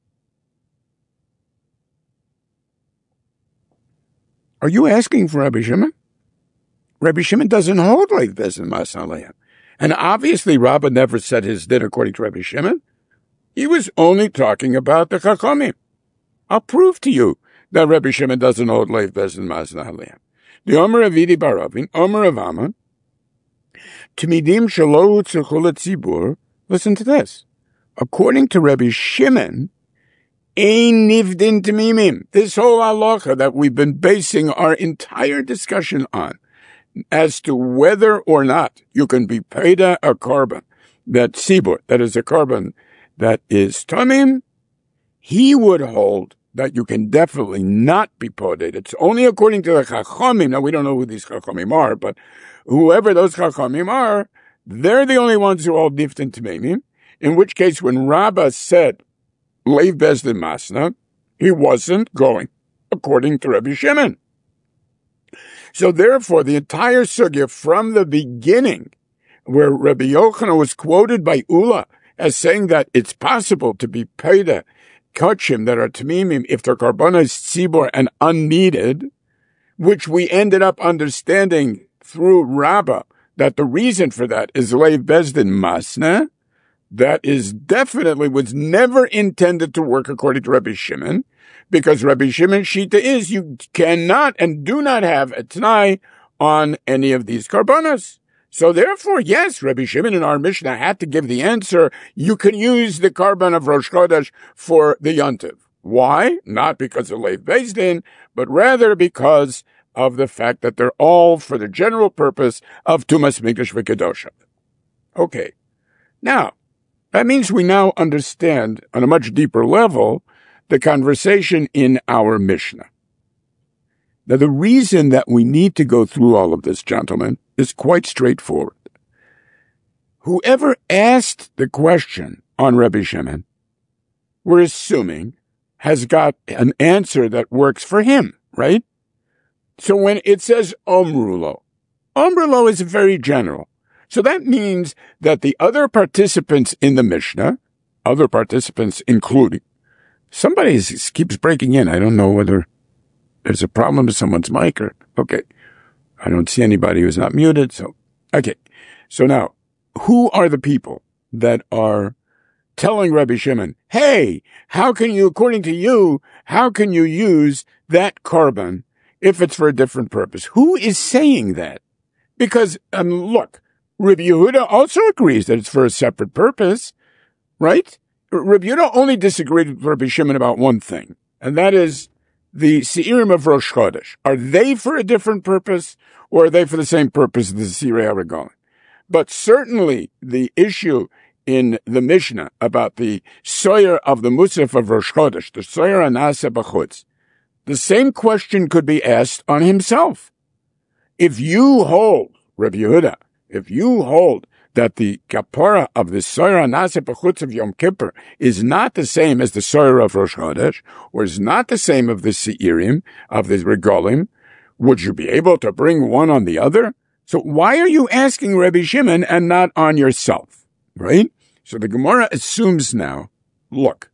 Are you asking for Rabbi Shimon? Rabbi Shimon doesn't hold Leiv Besdin Masna Alehem. And obviously, Rabbah never said his din according to Rabbi Shimon. He was only talking about the Chachamim. I'll prove to you that Rabbi Shimon doesn't hold Leiv Besdin Masna Alehem. The Omer Avidi Baravin, Omer of Amma, Tmidim Shelo Tzechul Tzibur. Listen to this. According to Rabbi Shimon, Ein Nivdin Tmimim. This whole halacha that we've been basing our entire discussion on, as to whether or not you can be paid a korban, that tzibur, that is a korban that is tamim, he would hold that you can definitely not be poded. It's only according to the chachamim. Now, we don't know who these chachamim are, but whoever those chachamim are, they're the only ones who hold niftin tamimim, in which case when Rabbah said, Leiv Besdin Masna, he wasn't going according to Rabbi Shimon. So therefore, the entire sugya from the beginning, where Rabbi Yochanan was quoted by Ula as saying that it's possible to be paid a kachim that are tamimim if they're karbanas tzibur and unneeded, which we ended up understanding through Rabbah that the reason for that is Leiv Bezdin Masna, that is definitely was never intended to work according to Rabbi Shimon, because Rabbi Shimon's shita is you cannot and do not have a t'nai on any of these karbanos. So therefore, yes, Rabbi Shimon in our Mishnah had to give the answer, you can use the karban of Rosh Chodesh for the Yontiv. Why? Not because of Leiv Bezdin, but rather because of the fact that they're all for the general purpose of Tumas Mikdash V'Kedosha. Okay. Now, that means we now understand on a much deeper level the conversation in our Mishnah. Now, the reason that we need to go through all of this, gentlemen, is quite straightforward. Whoever asked the question on Rabbi Shimon, we're assuming, has got an answer that works for him, right? So when it says Omrulo, Omrulo is very general. So that means that the other participants in the Mishnah, other participants including, somebody is, keeps breaking in. I don't know whether there's a problem with someone's mic or, okay. I don't see anybody who's not muted. So, okay. So now, who are the people that are telling Rabbi Shimon, hey, how can you, according to you, how can you use that karban if it's for a different purpose? Who is saying that? Because, um, look, Rabbi Yehuda also agrees that it's for a separate purpose, right? Rabbi Yehuda only disagreed with Rabbi Shimon about one thing, and that is the Seirim of Rosh Chodesh. Are they for a different purpose, or are they for the same purpose as the Seirei HaRegalim? But certainly the issue in the Mishnah about the Soyer of the Musaf of Rosh Chodesh, the Soyer Anase B'chutz, the same question could be asked on himself. If you hold, Rabbi Yehuda, if you hold that the kapara of the Soyer Anase B'chutz of Yom Kippur is not the same as the Soyer of Rosh Chodesh, or is not the same of the Seirim, of the Regalim, would you be able to bring one on the other? So why are you asking Rabbi Shimon and not on yourself, right? So the Gemara assumes now, look,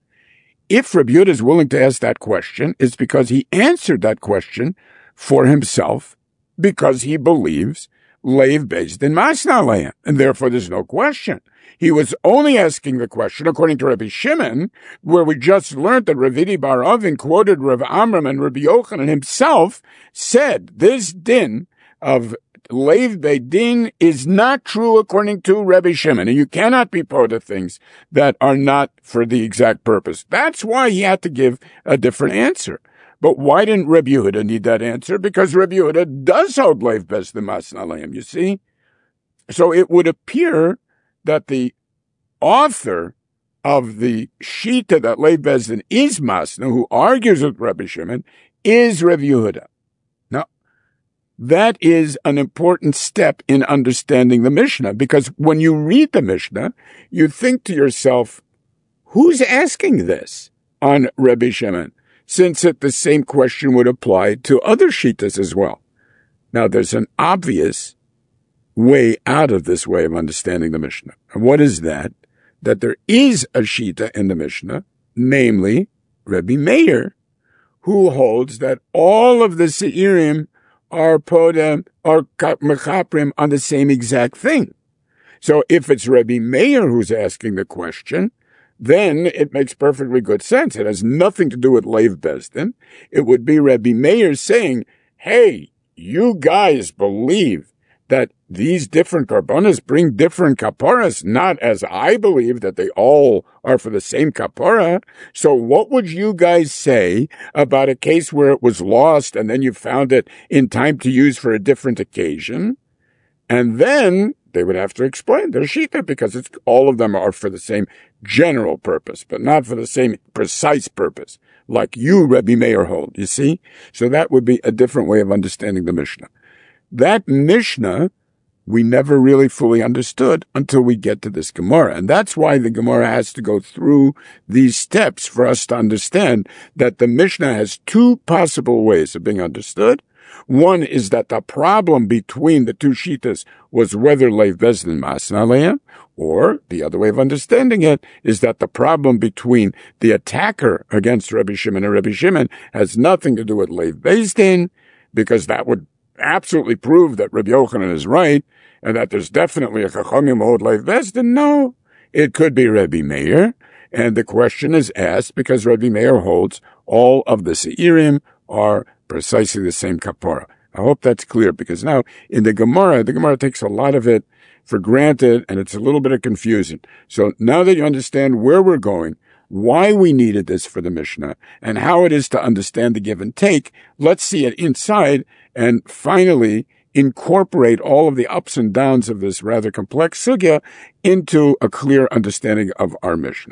if Rabbi Yehuda is willing to ask that question, it's because he answered that question for himself, because he believes Leiv Bezdin Masna Aleim, and therefore there's no question. He was only asking the question, according to Rabbi Shimon, where we just learned that Ravidi Bar Avin quoted Rav Amram, and Rabbi Yochanan himself said this din of Leiv Bezdin is not true according to Rabbi Shimon, and you cannot be part of things that are not for the exact purpose. That's why he had to give a different answer. But why didn't Rabbi Yehuda need that answer? Because Rabbi Yehuda does hold Leiv Bezdin Masna Aleim, you see? So it would appear that the author of the Shita that Leiv Bezdin is Masna, who argues with Rabbi Shimon, is Rabbi Yehuda. Now, that is an important step in understanding the Mishnah, because when you read the Mishnah, you think to yourself, who's asking this on Rabbi Shimon? Since it, the same question would apply to other Shitas as well. Now, there's an obvious way out of this way of understanding the Mishnah. And what is that? That there is a Shita in the Mishnah, namely Rabbi Meir, who holds that all of the Seirim are podem, are mechaprim on the same exact thing. So if it's Rabbi Meir who's asking the question, then it makes perfectly good sense. It has nothing to do with Leiv Bezdin. It would be Rabbi Meir saying, hey, you guys believe that these different karbanas bring different kaparas, not as I believe that they all are for the same kapara. So what would you guys say about a case where it was lost and then you found it in time to use for a different occasion? And then they would have to explain their shita, because it's all of them are for the same general purpose, but not for the same precise purpose, like you, Rabbi Meir, hold, you see? So that would be a different way of understanding the Mishnah. That Mishnah, we never really fully understood until we get to this Gemara. And that's why the Gemara has to go through these steps for us to understand that the Mishnah has two possible ways of being understood. One is that the problem between the two shitas was whether Leiv Bezdin Masna Aleim, or the other way of understanding it is that the problem between the attacker against Rabbi Shimon and Rabbi Shimon has nothing to do with Leiv Bezdin, because that would absolutely prove that Rabbi Yochanan is right and that there's definitely a Chachamim hold Lev Bezdin? No, it could be Rabbi Meir. And the question is asked because Rabbi Meir holds all of the Seirim are precisely the same kapara. I hope that's clear, because now in the Gemara, the Gemara takes a lot of it for granted, and it's a little bit of confusion. So now that you understand where we're going, why we needed this for the Mishnah, and how it is to understand the give and take, let's see it inside and finally incorporate all of the ups and downs of this rather complex sugya into a clear understanding of our Mishnah.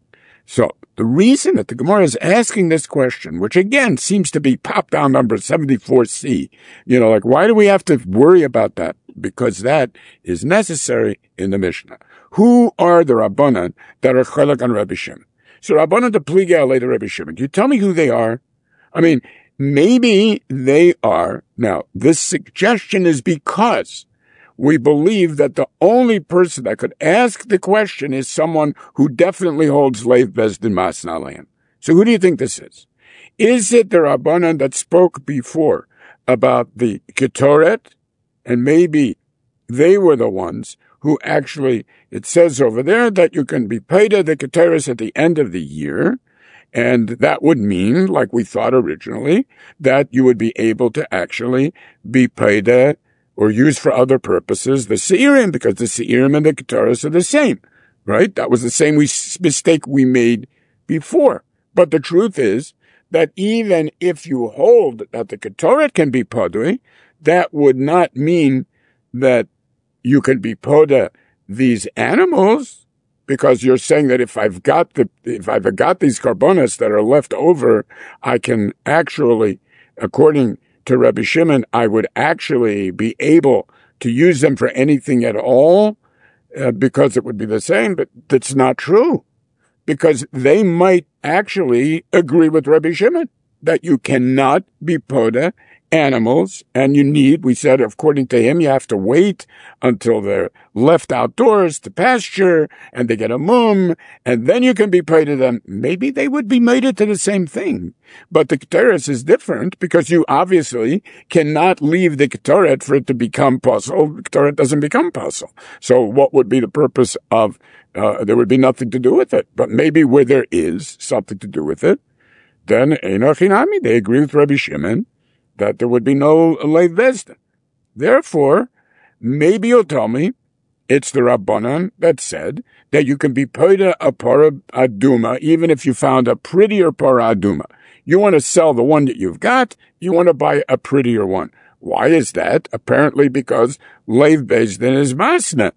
So the reason that the Gemara is asking this question, which again seems to be pop-down number seventy-four C, you know, like, why do we have to worry about that? Because that is necessary in the Mishnah. Who are the Rabbanan that are chelek on Rabbi Shimon? So Rabbanan de Pliga later Rabbi Shimon. Can you tell me who they are? I mean, maybe they are. Now, this suggestion is because we believe that the only person that could ask the question is someone who definitely holds Lev Bezdin Masna Aleim. So who do you think this is? Is it the Rabbanan that spoke before about the Ketoret? And maybe they were the ones who actually, it says over there that you can be paid the Ketoret at the end of the year. And that would mean, like we thought originally, that you would be able to actually be paid or used for other purposes, the Seirim, because the Seirim and the Ketoret are the same, right? That was the same we, mistake we made before. But the truth is that even if you hold that the Ketoret can be Padui, that would not mean that you can be Poda these animals, because you're saying that if I've got the, if I've got these carbonas that are left over, I can actually, according to Rabbi Shimon, I would actually be able to use them for anything at all, uh, because it would be the same, but that's not true. Because they might actually agree with Rabbi Shimon that you cannot be Poda animals, and you need, we said, according to him, you have to wait until they're left outdoors to pasture, and they get a mum, and then you can be paid to them. Maybe they would be mated to the same thing. But the Ketoret is different, because you obviously cannot leave the Ketoret for it to become puzzle. The Ketoret doesn't become puzzle. So what would be the purpose of, uh, there would be nothing to do with it. But maybe where there is something to do with it, then Eino Chinami, they agree with Rabbi Shimon that there would be no Lev Bezdin. Therefore, maybe you'll tell me it's the Rabbanan that said that you can be paid a para aduma even if you found a prettier para aduma. You want to sell the one that you've got, you want to buy a prettier one. Why is that? Apparently because Lev Bezdin is masna.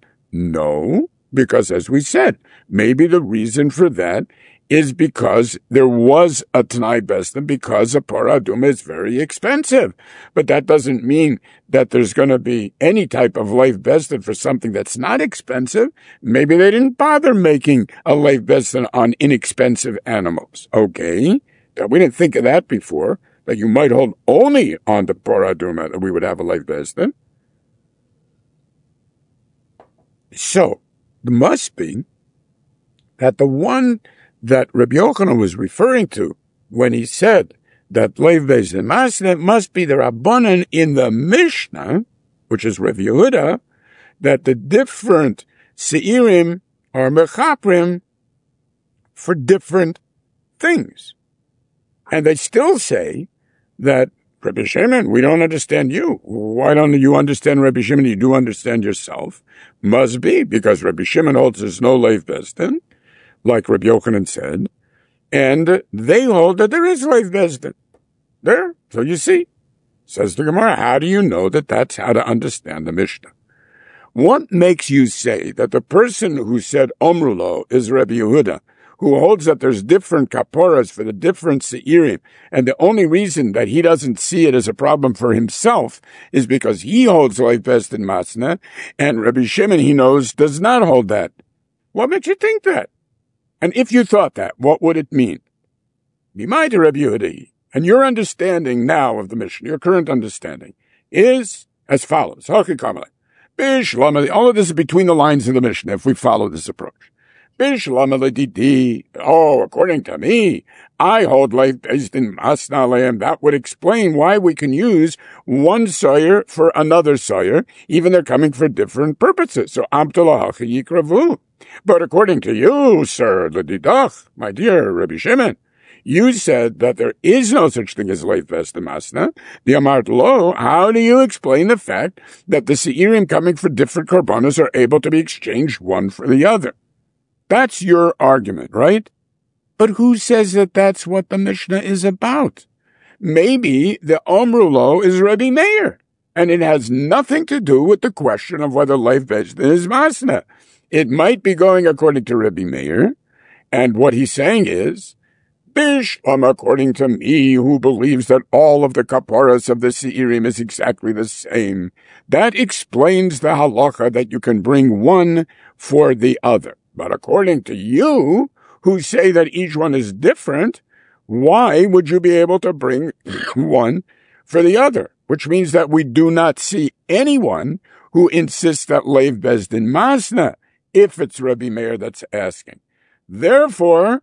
No, because as we said, maybe the reason for that is because there was a Tanai Bezdin, because a Para Aduma is very expensive. But that doesn't mean that there's going to be any type of Lev Bezdin for something that's not expensive. Maybe they didn't bother making a Lev Bezdin on inexpensive animals. Okay, we didn't think of that before, that you might hold only on the Para Aduma that we would have a Lev Bezdin. So, it must be that the one that Rabbi Yochanan was referring to when he said that Lev Bezdin Masna must be the Rabbanan in the Mishnah, which is Rav Yehuda, that the different Seirim are Mechaprim for different things. And they still say that, Rabbi Shimon, we don't understand you. Why don't you understand Rabbi Shimon? You do understand yourself. Must be because Rabbi Shimon holds there's no Lev Bezdin, like Rabbi Yochanan said, and they hold that there is Lev Bezdin. There. So you see, says the Gemara, how do you know that that's how to understand the Mishnah? What makes you say that the person who said Omrulo is Rabbi Yehuda, who holds that there's different kaporas for the different seirim, and the only reason that he doesn't see it as a problem for himself is because he holds Lev Bezdin Masna, and Rabbi Shimon, he knows, does not hold that? What makes you think that? And if you thought that, what would it mean? B'mai de Rabbi Yehuda, and your understanding now of the Mishnah, your current understanding, is as follows. All of this is between the lines of the Mishnah if we follow this approach. Oh, according to me, I hold life based in Masna Aleim. That would explain why we can use one soyer for another soyer, even they're coming for different purposes. So, Amtalahachi Yikravu. But according to you, sir, Ledidach, my dear Rabbi Shimon, you said that there is no such thing as leif best in Masna. The Amart Lo, how do you explain the fact that the Seirim coming for different korbanos are able to be exchanged one for the other? That's your argument, right? But who says that that's what the Mishnah is about? Maybe the Omru Lo is Rabbi Meir, and it has nothing to do with the question of whether leif best is Masna. It might be going according to Rabbi Meir, and what he's saying is, Bishlam, according to me, who believes that all of the kaparas of the Seirim is exactly the same, that explains the halacha that you can bring one for the other. But according to you, who say that each one is different, why would you be able to bring one for the other? Which means that we do not see anyone who insists that leif bezdin masna, if it's Rabbi Meir that's asking. Therefore,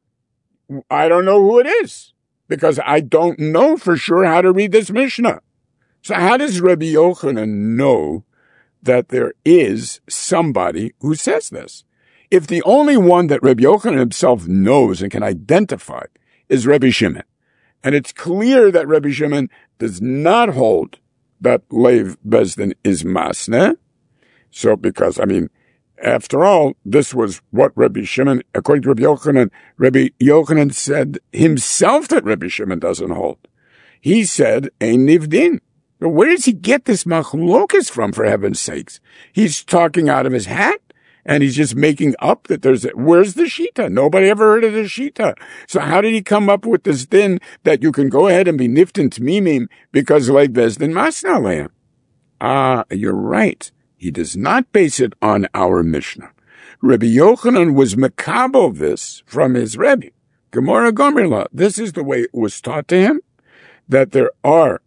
I don't know who it is, because I don't know for sure how to read this Mishnah. So how does Rabbi Yochanan know that there is somebody who says this? If the only one that Rabbi Yochanan himself knows and can identify is Rabbi Shimon, and it's clear that Rabbi Shimon does not hold that leif bezdin is masna, so because, I mein, after all, this was what Rabbi Shimon, according to Rabbi Yochanan, Rabbi Yochanan said himself that Rabbi Shimon doesn't hold. He said, Ein nivdin. Where does he get this machlokas from, for heaven's sakes? He's talking out of his hat, and he's just making up that there's, a, where's the shita? Nobody ever heard of the shita. So how did he come up with this din that you can go ahead and be niftin tmimim because leif bezdin masna aleim? Ah, you're right. He does not base it on our Mishnah. Rabbi Yochanan was makabel this from his Rebbe. Gemara Gomerla. This is the way it was taught to him, that there are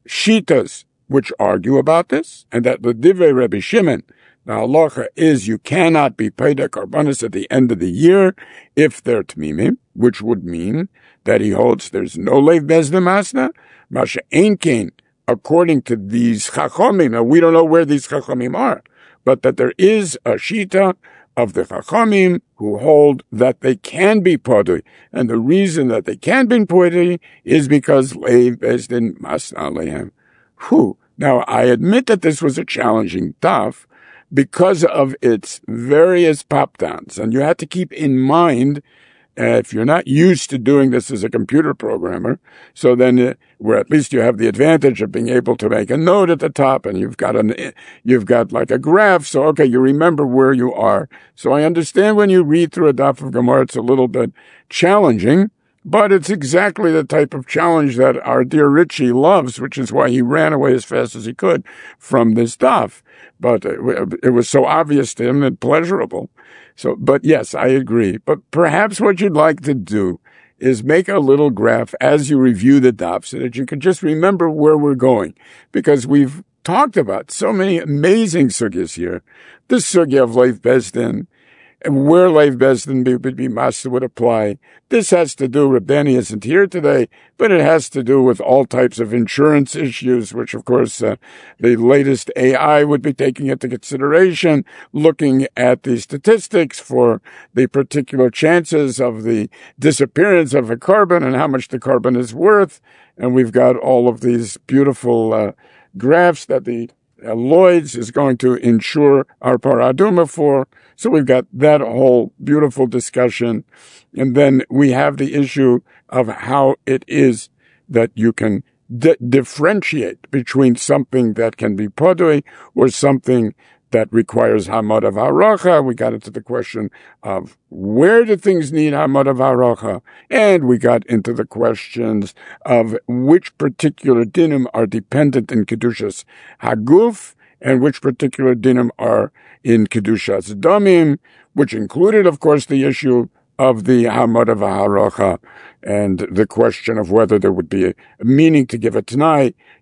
shitas which argue about this, and that the divrei Rabbi Shimon, the halacha is you cannot be paid a karbanis at the end of the year if they're tmimim, which would mean that he holds there's no leif bezdin masna, masha ein kain. According to these chachamim, now we don't know where these chachamim are, but that there is a shita of the chachamim who hold that they can be podui, and the reason that they can be podui is because leif bezdin masna aleim. Whew. Now I admit that this was a challenging daf because of its various pop downs, and you have to keep in mind. Uh, if you're not used to doing this as a computer programmer, so then uh, where at least you have the advantage of being able to make a note at the top, and you've got an you've got like a graph. So okay, you remember where you are. So I understand when you read through a daf of Gemara, it's a little bit challenging, but it's exactly the type of challenge that our dear Richie loves, which is why he ran away as fast as he could from this daf. But it, it was so obvious to him and pleasurable. So, but yes, I agree. But perhaps what you'd like to do is make a little graph as you review the daf so that you can just remember where we're going. Because we've talked about so many amazing sugyas here. The sugya of leif bezdin, and where leif bezdin would be master would apply. This has to do, Reb Danny isn't here today, but it has to do with all types of insurance issues, which of course uh, the latest A I would be taking into consideration, looking at the statistics for the particular chances of the disappearance of a carbon and how much the carbon is worth. And we've got all of these beautiful uh, graphs that the uh, Lloyd's is going to insure our paraduma for. So we've got that whole beautiful discussion. And then we have the issue of how it is that you can di- differentiate between something that can be podui or something that requires hamad of haracha. We got into the question of where do things need hamad of haracha, and we got into the questions of which particular dinim are dependent in kedushas haguf and which particular dinim are in kedushas damim, which included, of course, the issue of the hamad of haracha and the question of whether there would be a meaning to give a tanai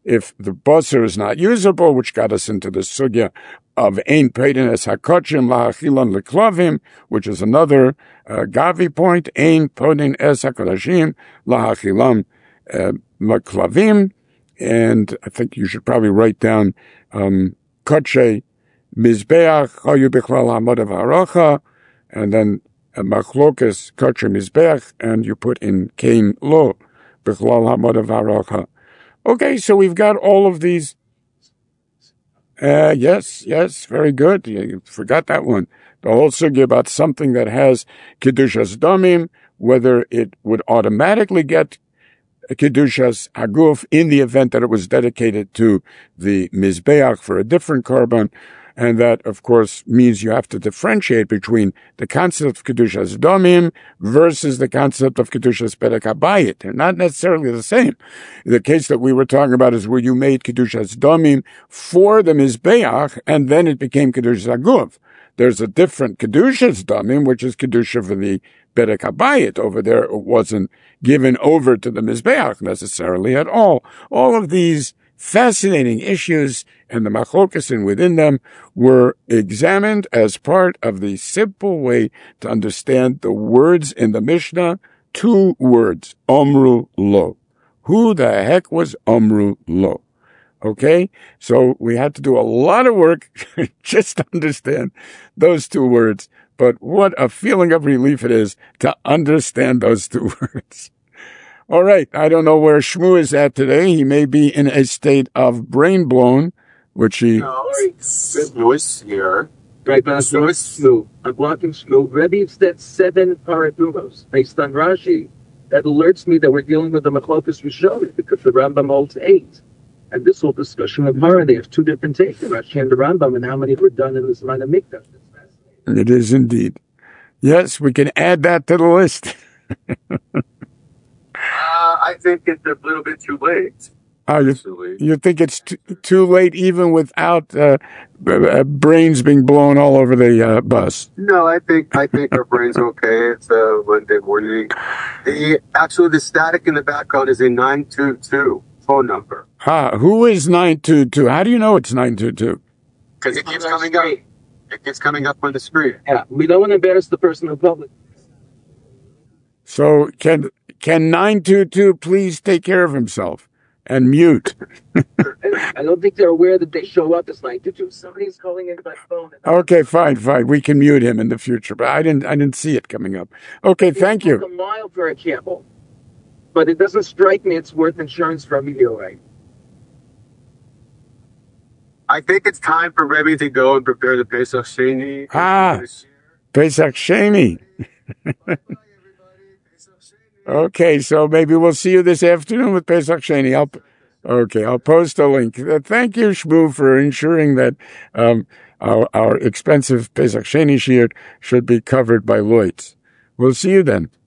if the basar is not usable, which got us into the sugya of ein peidin es hakochim lahachilan leklavim, which is another uh, gavi point, ein peidin es hakodashim lahachilam uh, leklavim. And I think you should probably write down um, koche mizbeach hayu bichlal hamadav haracha, and then machlokas koche mizbeach, and you put in kein lo bichlal hamadav haracha. Okay, so we've got all of these. Uh, yes, yes, very good. You, you forgot that one. The whole sugya about something that has kedushas damim, whether it would automatically get kedushas haguf in the event that it was dedicated to the mizbeach for a different korban. And that, of course, means you have to differentiate between the concept of Kedushas Domim versus the concept of Kedushas Perek HaBayit. They're not necessarily the same. The case that we were talking about is where you made Kedushas Domim for the Mizbeach, and then it became Kedushas Haguf. There's a different Kedushas Domim, which is Kedusha for the Perek HaBayit. Over there, it wasn't given over to the Mizbeach necessarily at all. All of these fascinating issues and the machlokas and within them were examined as part of the simple way to understand the words in the Mishnah. Two words, Omru Lo. Who the heck was Omru Lo? Okay, so we had to do a lot of work just to understand those two words. But what a feeling of relief it is to understand those two words. All right, I don't know where Shmu is at today. He may be in a state of brain blown, which he... No, Shmu is here. Right, but I'm Shmu. I'm blocking Shmu. Rebbe said seven paratumos based on Rashi. That alerts me that we're dealing with the Machlokas Rishon because the Rambam holds eight. And this whole discussion of Hara, they have two different takes, the Rashi and the Rambam, and how many were done in the Zman HaMikdash. It is indeed. Yes, we can add that to the list. Uh, I think it's a little bit too late. Oh, you, you think it's t- too late even without uh, b- uh, brains being blown all over the uh, bus? No, I think I think our brain's okay. It's a Monday morning. The actually the static in the background is a nine two two phone number. Ha! Who is nine two two? How do you know it's nine two two? Because it keeps coming up. It keeps coming up on the screen. Yeah, we don't want to embarrass the person in public. So can can nine two two please take care of himself and mute? I don't think they're aware that they show up as nine two two. Somebody's calling in by phone. Okay, fine, fine. We can mute him in the future, but I didn't I didn't see it coming up. Okay, thank you. A mile for a camel, but it doesn't strike me it's worth insurance for a meteorite. I think it's time for Rebbe to go and prepare the Pesach Sheni. Ah, Pesach Sheni. Okay, so maybe we'll see you this afternoon with Pesach Sheni. I'll, okay, I'll post a link. Uh, thank you, Shmu, for ensuring that um, our, our expensive Pesach Sheni shiur should be covered by Lloyd's. We'll see you then.